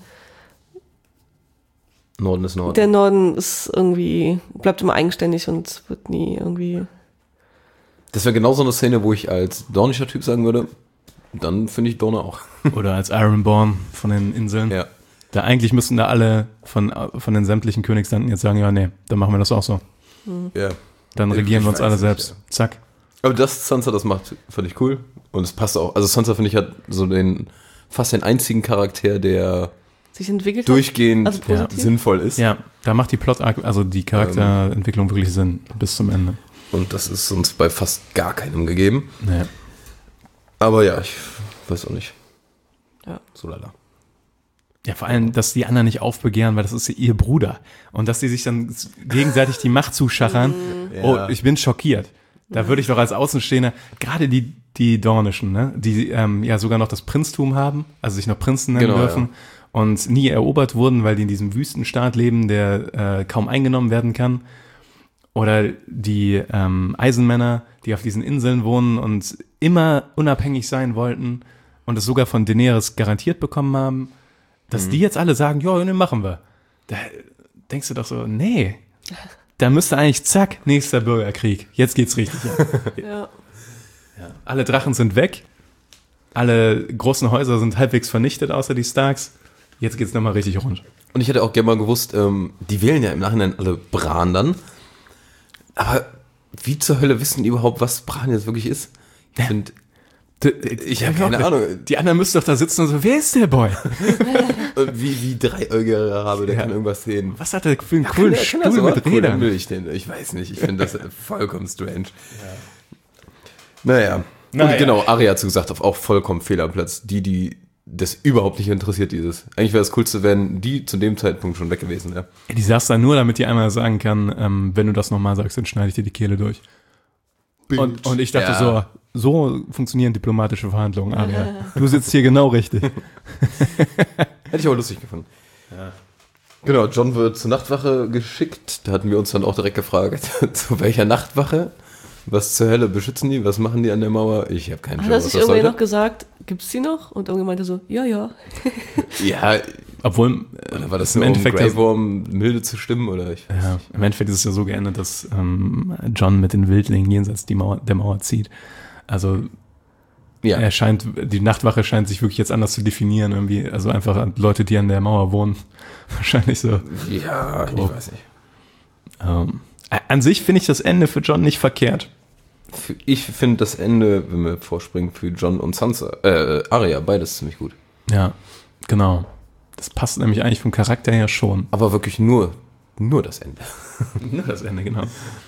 S5: Norden ist Norden.
S6: der Norden ist irgendwie, bleibt immer eigenständig und wird nie irgendwie.
S5: Das wäre genau so eine Szene, wo ich als dornischer Typ sagen würde, dann finde ich Dorne auch.
S1: Oder als Ironborn von den Inseln.
S5: Ja.
S1: Da eigentlich müssten da alle von, von den sämtlichen Königslanden jetzt sagen, ja, nee, dann machen wir das auch so.
S5: Ja.
S1: Dann
S5: Ich
S1: regieren wir uns
S5: weiß
S1: alle
S5: nicht,
S1: selbst.
S5: ja.
S1: Zack.
S5: Aber das Sansa das macht, fand ich cool. Und es passt auch. Also Sansa, finde ich, hat so den, fast den einzigen Charakter, der
S6: Sich entwickelt
S5: durchgehend
S6: Also positiv?
S5: sinnvoll ist.
S1: Ja, da macht die Plot, also die Charakterentwicklung wirklich Sinn bis zum Ende.
S5: Und das ist uns bei fast gar keinem gegeben.
S1: Nee.
S5: Aber ja, ich weiß auch nicht.
S6: Ja.
S5: So lala.
S1: Ja, vor allem, dass die anderen nicht aufbegehren, weil das ist ja ihr Bruder. Und dass die sich dann gegenseitig die Macht zuschachern. Oh,
S5: Ja.
S1: ich bin schockiert. Da würde ich doch als Außenstehender, gerade die, die Dornischen, ne, die ähm, ja sogar noch das Prinztum haben, also sich noch Prinzen nennen
S5: Genau,
S1: dürfen und nie erobert wurden, weil die in diesem Wüstenstaat leben, der äh, kaum eingenommen werden kann. Oder die ähm, Eisenmänner, die auf diesen Inseln wohnen und immer unabhängig sein wollten und es sogar von Daenerys garantiert bekommen haben, dass die jetzt alle sagen, ja, ne, machen wir. Da denkst du doch so, nee, da müsste eigentlich, zack, nächster Bürgerkrieg. Jetzt geht's richtig ab.
S6: Ja.
S1: Alle Drachen sind weg, alle großen Häuser sind halbwegs vernichtet, außer die Starks. Jetzt geht's nochmal richtig rund.
S5: Und ich hätte auch gerne mal gewusst, ähm, die wählen ja im Nachhinein alle Bran dann. Aber wie zur Hölle wissen die überhaupt, was Bran jetzt wirklich ist? Ich finde, ich habe keine Ahnung.
S1: Die anderen müssen doch da sitzen und so, wer ist der Boy?
S5: Wie, wie Dreiäugige habe, der
S1: Ja.
S5: kann irgendwas sehen.
S1: Was hat der für einen coolen
S5: Kann er
S1: Stuhl
S5: sowas?
S1: mit
S5: Cool, dann
S1: Rädern?
S5: will ich den. Ich weiß nicht, ich finde das vollkommen strange. Naja.
S1: Naja.
S5: Und genau, Arya hat gesagt, auf auch vollkommen fehl am Platz. Die, die das überhaupt nicht interessiert, dieses. Eigentlich wäre das Coolste, wenn die zu dem Zeitpunkt schon weg gewesen wäre.
S1: Die saß da nur, damit die einmal sagen kann, ähm, wenn du das nochmal sagst, dann schneide ich dir die Kehle durch. Und, und ich dachte
S5: Ja.
S1: so, so funktionieren diplomatische Verhandlungen, Aria. Du sitzt hier genau richtig.
S5: Hätte ich aber lustig gefunden. Genau, Jon wird zur Nachtwache geschickt. Da hatten wir uns dann auch direkt gefragt, zu welcher Nachtwache? Was zur Hölle beschützen die? Was machen die an der Mauer? Ich habe keinen
S6: Hat
S5: Schimmer,
S6: er
S5: was
S6: sich
S5: das
S6: irgendwie
S5: sollte.
S6: noch gesagt, gibt's die noch? Und irgendwie meinte so, ja, ja.
S5: Ja,
S1: Obwohl,
S5: Oder war das
S1: im
S5: nur, um
S1: Endeffekt,
S5: Grey Worm milde zu stimmen? Oder ich weiß
S1: ja,
S5: nicht.
S1: im Endeffekt ist es ja so geendet, dass ähm, John mit den Wildlingen jenseits die Mauer, der Mauer zieht. Also
S5: Ja,
S1: er scheint, die Nachtwache scheint sich wirklich jetzt anders zu definieren irgendwie. Also einfach Leute, die an der Mauer wohnen. Wahrscheinlich so.
S5: ja ich weiß nicht.
S1: Ähm, an sich finde ich das Ende für John nicht verkehrt.
S5: Für- Ich finde das Ende, wenn wir vorspringen, für John und Sansa, äh, Arya, beides ziemlich gut.
S1: Ja, genau. Das passt nämlich eigentlich vom Charakter her schon.
S5: Aber wirklich nur, nur das Ende.
S1: Nur das Ende, genau.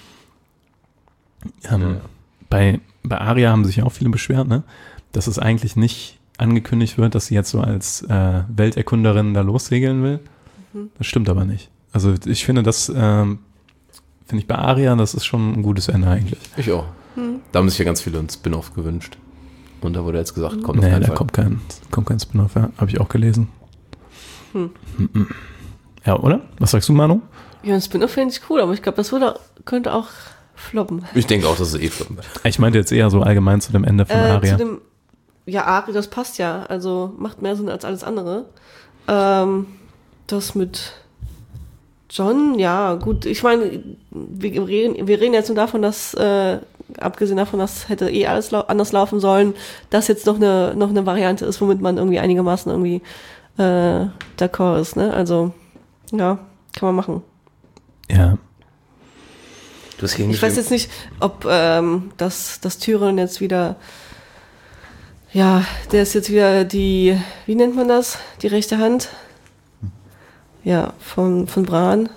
S1: Ähm, bei, bei Arya haben sich ja auch viele beschwert, ne? Dass es eigentlich nicht angekündigt wird, dass sie jetzt so als äh, Welterkunderin da lossegeln will.
S6: Mhm.
S1: Das stimmt aber nicht. Also ich finde das, ähm, finde ich bei Arya, das ist schon ein gutes Ende eigentlich.
S5: Ich auch.
S6: Hm.
S5: Da haben sich ja ganz viele einen Spin-off gewünscht. Und da wurde jetzt gesagt, kommt auf
S1: Nee,
S5: keinen
S1: da
S5: Fall.
S1: kommt kein, kommt kein Spin-off, ja. Habe ich auch gelesen.
S6: Hm.
S1: Mhm. Ja, oder? Was sagst du, Manu?
S6: Ja, ein Spin-off finde ich cool, aber ich glaube, das würde, könnte auch floppen.
S5: Ich denke auch, dass es eh floppen wird.
S1: Ich meinte jetzt eher so allgemein zu dem Ende von
S6: Äh,
S1: Arya.
S6: zu dem, ja, Ari, das passt ja. Also macht mehr Sinn als alles andere. Ähm, das mit John, ja, gut. Ich meine, wir reden, wir reden jetzt nur davon, dass, äh, abgesehen davon, dass hätte eh alles lau- anders laufen sollen, dass jetzt noch eine, noch eine Variante ist, womit man irgendwie einigermaßen irgendwie äh, d'accord ist. Ne? Also, ja, kann man machen.
S1: Ja.
S5: Du hast
S6: Ich weiß jetzt nicht, ob ähm, das, das Tyrion jetzt wieder, ja, der ist jetzt wieder die, wie nennt man das? Die rechte Hand? Ja, von, von Bran.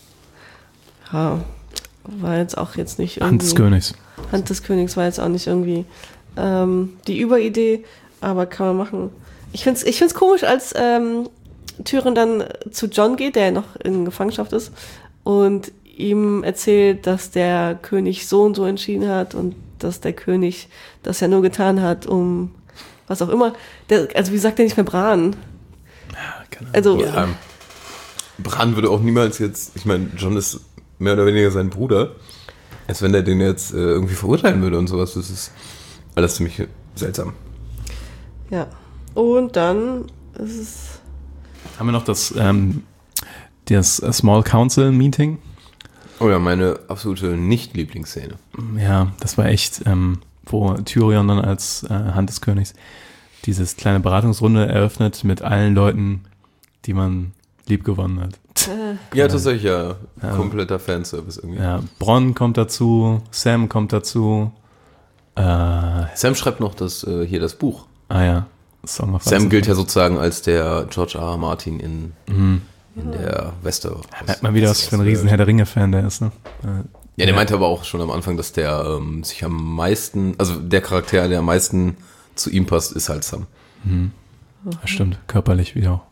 S6: Ja, war jetzt auch jetzt nicht irgendwie...
S1: Hand des Königs.
S6: Hand des Königs war jetzt auch nicht irgendwie ähm, die Überidee, aber kann man machen. Ich find's, ich find's komisch, als ähm, Tyrion dann zu John geht, der ja noch in Gefangenschaft ist, und ihm erzählt, dass der König so und so entschieden hat und dass der König das ja nur getan hat, um was auch immer. Der, also wie sagt er nicht mehr Bran? Also,
S5: Ja, Bran würde auch niemals jetzt, ich meine, John ist mehr oder weniger sein Bruder, als wenn er den jetzt äh, irgendwie verurteilen würde und sowas. Das ist alles ziemlich seltsam.
S6: ja. Und dann ist es...
S1: Haben wir noch das, ähm, das Small Council Meeting?
S5: Oh ja, meine absolute Nicht-Lieblingsszene.
S1: Ja, das war echt, ähm, wo Tyrion dann als äh, Hand des Königs dieses kleine Beratungsrunde eröffnet mit allen Leuten, die man lieb gewonnen hat.
S6: Äh,
S5: Ja, tatsächlich ja.
S1: Ja.
S5: Kompletter Fanservice irgendwie.
S1: Ja, Bronn kommt dazu, Sam kommt dazu. Äh, ah
S5: Sam schreibt noch das, äh, hier das Buch.
S1: ja, Song of Ice
S5: Sam
S1: and
S5: gilt
S1: Fire.
S5: ja sozusagen als der George R. R. Martin in,
S1: Mhm.
S5: in der Westeros.
S1: Merkt man wieder, was für ein riesen Herr der Ringe-Fan der ist, ne? Äh,
S5: Ja, der meinte aber auch schon am Anfang, dass der ähm, sich am meisten, also der Charakter, der am meisten zu ihm passt, ist halt Sam.
S1: Mhm. Ja, stimmt, körperlich wieder auch.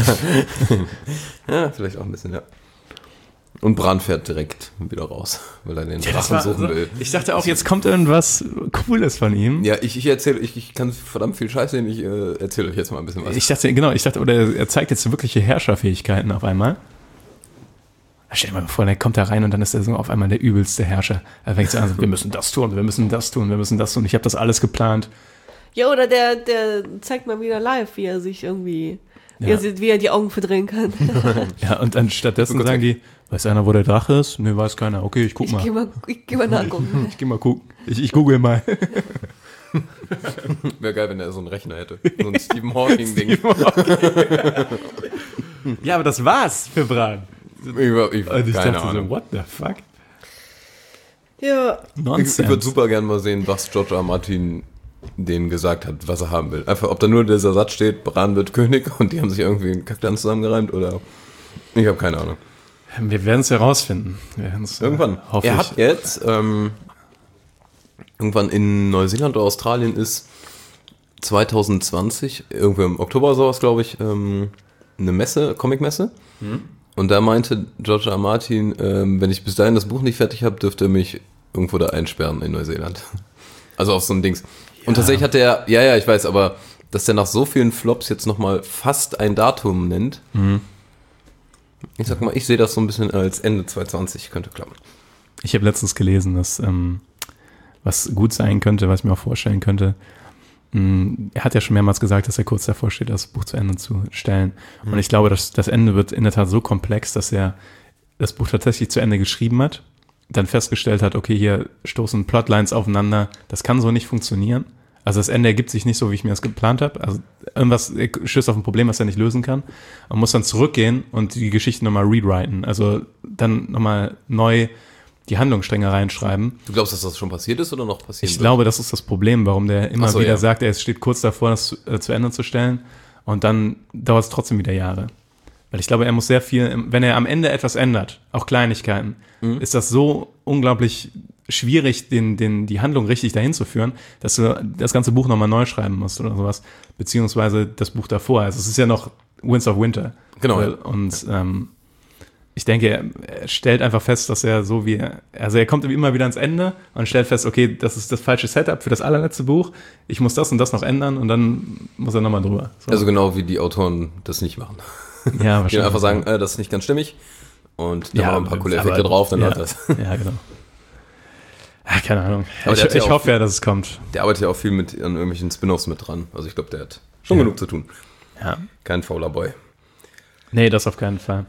S5: Ja, vielleicht auch ein bisschen, ja. Und Bran fährt direkt wieder raus, weil er den
S1: Ja, das
S5: Drachen
S1: war
S5: suchen
S1: so,
S5: will.
S1: ich dachte auch, jetzt kommt irgendwas Cooles von ihm.
S5: Ja, ich, ich erzähle, ich, ich kann verdammt viel Scheiße sehen, ich äh, erzähle euch jetzt mal ein bisschen was.
S1: Ich dachte, genau, ich dachte, oder er er zeigt jetzt wirkliche Herrscherfähigkeiten auf einmal. Stell dir mal vor, der kommt da rein und dann ist er so auf einmal der übelste Herrscher. Er fängt so an, wir müssen das tun, wir müssen das tun, wir müssen das tun. Ich habe das alles geplant.
S6: Ja, oder der, der zeigt mal wieder live, wie er sich irgendwie, wie,
S1: Ja.
S6: er, sieht, wie er die Augen verdrehen kann.
S1: Ja, und dann stattdessen
S5: Oh Gott,
S1: sagen die, weiß einer, wo der Drache ist? Nee, weiß keiner. Okay, ich guck
S6: Ich
S1: mal.
S6: geh mal, ich geh mal nachgucken.
S1: Ich geh mal gucken. Ich, ich google mal.
S5: Wäre geil, wenn er so einen Rechner hätte. So ein Stephen Hawking-Ding.
S1: Ja, aber das war's für Bran.
S5: Ich, war- ich,
S1: Und ich
S5: keine
S1: dachte
S5: Ahnung.
S1: so, what the fuck?
S6: Ja,
S5: Ich,
S1: Nonsense.
S5: ich würde super gern mal sehen, was George R. R. Martin denen gesagt hat, was er haben will. Einfach, ob da nur dieser Satz steht, Bran wird König und die haben sich irgendwie einen Kacktan zusammengereimt oder ich habe keine Ahnung.
S1: Wir werden es herausfinden. Wir werden's, äh,
S5: Irgendwann.
S1: hoffe
S5: er
S1: ich.
S5: hat jetzt ähm, irgendwann in Neuseeland oder Australien ist zwanzig zwanzig, irgendwie im Oktober sowas, glaube ich, ähm, eine Messe, Comic-Messe. Und da meinte George R. R. Martin, ähm, wenn ich bis dahin das Buch nicht fertig habe, dürfte er mich irgendwo da einsperren in Neuseeland. Also auf so ein Dings. Und tatsächlich hat er, ja, ja, ich weiß, aber dass der nach so vielen Flops jetzt nochmal fast ein Datum nennt.
S1: Mhm.
S5: Ich sag mal, ich sehe das so ein bisschen als Ende zwanzig zwanzig, könnte klappen.
S1: Ich habe letztens gelesen, dass ähm, was gut sein könnte, was ich mir auch vorstellen könnte, mh, er hat ja schon mehrmals gesagt, dass er kurz davor steht, das Buch zu Ende zu stellen. Mhm. Und ich glaube, dass das Ende wird in der Tat so komplex, dass er das Buch tatsächlich zu Ende geschrieben hat, dann festgestellt hat, okay, hier stoßen Plotlines aufeinander, das kann so nicht funktionieren. Also das Ende ergibt sich nicht so, wie ich mir das geplant habe. Also irgendwas stößt auf ein Problem, was er nicht lösen kann. Man muss dann zurückgehen und die Geschichte nochmal rewriten. Also dann nochmal neu die Handlungsstränge reinschreiben.
S5: Du glaubst, dass das schon passiert ist oder noch passiert?
S1: Ich
S5: wird?
S1: glaube, das ist das Problem, warum der immer
S5: so,
S1: wieder
S5: ja.
S1: sagt, er steht kurz davor, das zu, äh, zu Ende zu stellen. Und dann dauert es trotzdem wieder Jahre. Weil ich glaube, er muss sehr viel, wenn er am Ende etwas ändert, auch Kleinigkeiten, mhm. ist das so unglaublich schwierig, den, den, die Handlung richtig dahin zu führen, dass du das ganze Buch nochmal neu schreiben musst oder sowas. Beziehungsweise das Buch davor. Also es ist ja noch Winds of Winter.
S5: Genau.
S1: Und ähm, ich denke, er, er stellt einfach fest, dass er so wie, er, also er kommt immer wieder ans Ende und stellt fest, okay, das ist das falsche Setup für das allerletzte Buch. Ich muss das und das noch ändern und dann muss er nochmal drüber. So.
S5: Also genau wie die Autoren das nicht machen.
S1: Ja, wahrscheinlich.
S5: Die einfach sagen, äh, das ist nicht ganz stimmig und dann
S1: ja,
S5: mal ein paar coole Effekte drauf, dann
S1: ja,
S5: läuft das.
S1: Ja, genau. Ach, keine Ahnung.
S5: Aber
S1: ich
S5: der hat ja
S1: ich
S5: auch
S1: hoffe
S5: viel-
S1: ja, dass es kommt.
S5: Der arbeitet ja auch viel mit an irgendwelchen Spin-Offs mit dran. Also ich glaube, der hat schon
S1: Ja.
S5: genug zu tun.
S1: Ja.
S5: Kein fauler Boy.
S1: Nee, das auf keinen Fall.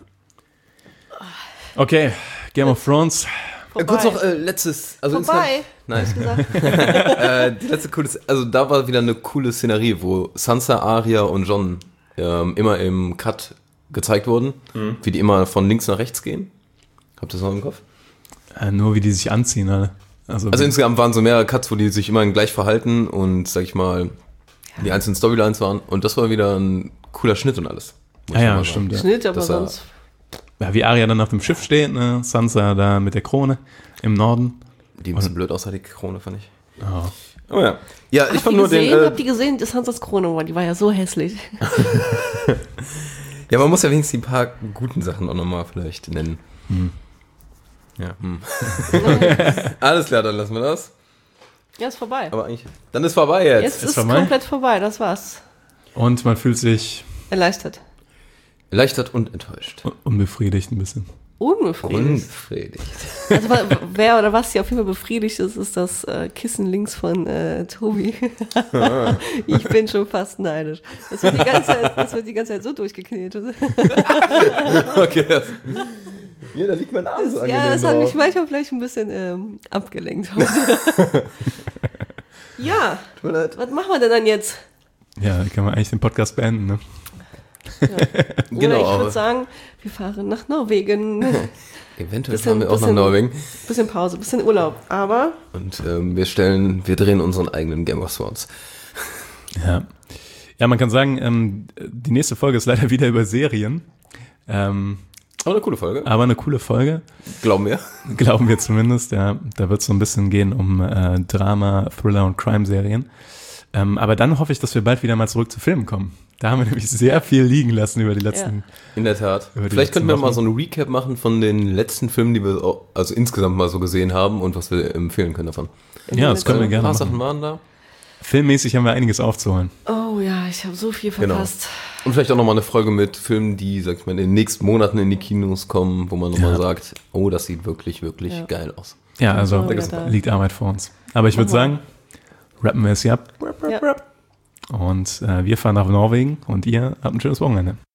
S1: Okay, Game of Thrones.
S5: Äh, kurz noch äh, letztes, also
S6: Vorbei.
S5: Nein. äh, die letzte coole, also da war wieder eine coole Szenerie, wo Sansa, Arya und Jon ähm, immer im Cut gezeigt wurden, mhm. wie die immer von links nach rechts gehen. Habt ihr das noch im Kopf?
S1: Äh, nur wie die sich anziehen, alle. Also,
S5: Also insgesamt waren so mehrere Cuts, wo die sich immer gleich verhalten und, sag ich mal, die einzelnen Storylines waren. Und das war wieder ein cooler Schnitt und alles. muss
S1: ja,
S5: ich
S1: ja,
S5: mal
S1: stimmt. Ja.
S6: Schnitt, aber
S5: Das war-
S6: sonst.
S1: Ja, wie Arya dann auf dem Schiff steht, ne? Sansa da mit der Krone im Norden.
S5: Die ein bisschen blöd aussah, die Krone, fand ich.
S1: Oh.
S5: Oh ja. Ja, ich
S6: Habt
S5: fand
S6: ihr
S5: nur den...
S6: gesehen,
S5: Äh,
S6: habt ihr gesehen, das Hansas Krone war, die war ja so hässlich.
S5: ja, man muss ja wenigstens die paar guten Sachen auch nochmal vielleicht nennen.
S1: Hm.
S5: Ja. Hm. Alles klar, dann lassen wir das.
S6: Ja, ist vorbei.
S5: Aber eigentlich... Dann ist vorbei jetzt.
S6: Jetzt
S1: Ist
S6: ist es
S1: vorbei?
S6: komplett vorbei, das war's.
S1: Und man fühlt sich
S6: Erleichtert.
S5: Erleichtert und enttäuscht.
S1: un- unbefriedigt ein bisschen.
S6: Unbefriedigt.
S5: Unbefriedigt.
S6: Also wa- wer oder was hier auf jeden Fall befriedigt ist, ist das äh, Kissen links von äh, Tobi. Ich bin schon fast neidisch. Das wird die ganze Zeit, das wird die ganze Zeit so durchgeknetet.
S5: Okay. Das, ja, da liegt mein Arm so
S6: Ja,
S5: angenehm
S6: das hat
S5: drauf.
S6: mich manchmal vielleicht ein bisschen ähm, abgelenkt. Ja,
S5: Tut mir leid.
S1: Genau.
S6: was machen wir denn dann jetzt?
S1: Ja, da kann man eigentlich den Podcast beenden, ne?
S6: Oder
S5: Genau,
S6: ich
S5: aber-
S6: würde sagen, wir fahren nach Norwegen.
S5: Eventuell
S6: Bisschen-
S5: fahren wir auch nach
S6: bisschen-
S5: Norwegen.
S6: Bisschen Pause, bisschen Urlaub. Aber
S5: Und ähm, wir stellen, wir drehen unseren eigenen Game of Thrones.
S1: Ja. Ja, man kann sagen, ähm, die nächste Folge ist leider wieder über Serien. Ähm,
S5: Aber eine coole Folge.
S1: aber eine coole Folge,
S5: Glauben wir.
S1: glauben wir zumindest. Ja, da wird es so ein bisschen gehen um äh, Drama, Thriller und Crime-Serien. Ähm, aber dann hoffe ich, dass wir bald wieder mal zurück zu Filmen kommen. Da haben wir nämlich sehr viel liegen lassen über die letzten.
S5: In der Tat.
S1: Über die
S5: Vielleicht könnten wir
S1: letzten
S5: mal
S1: Wochen.
S5: so ein Recap machen von den letzten Filmen, die wir auch, also insgesamt mal so gesehen haben und was wir empfehlen können davon.
S1: Ja, das können wir
S5: Ein
S1: gerne
S5: paar
S1: machen.
S5: Sachen waren da.
S1: Filmmäßig haben wir einiges aufzuholen.
S6: oh ja, ich habe so viel
S5: Genau.
S6: verpasst.
S5: Und vielleicht auch nochmal eine Folge mit Filmen, die, sag ich mal, in den nächsten Monaten in die Kinos kommen, wo man nochmal
S1: Ja.
S5: sagt, oh, das sieht wirklich, wirklich
S6: Ja.
S5: geil aus.
S1: Ja, also
S6: Oh, ja, da-
S1: liegt Arbeit vor uns. Aber ich würde
S6: Machen
S1: sagen, rappen wir es hier ab.
S6: Ja.
S1: Und äh, wir fahren nach Norwegen und ihr habt ein schönes Wochenende.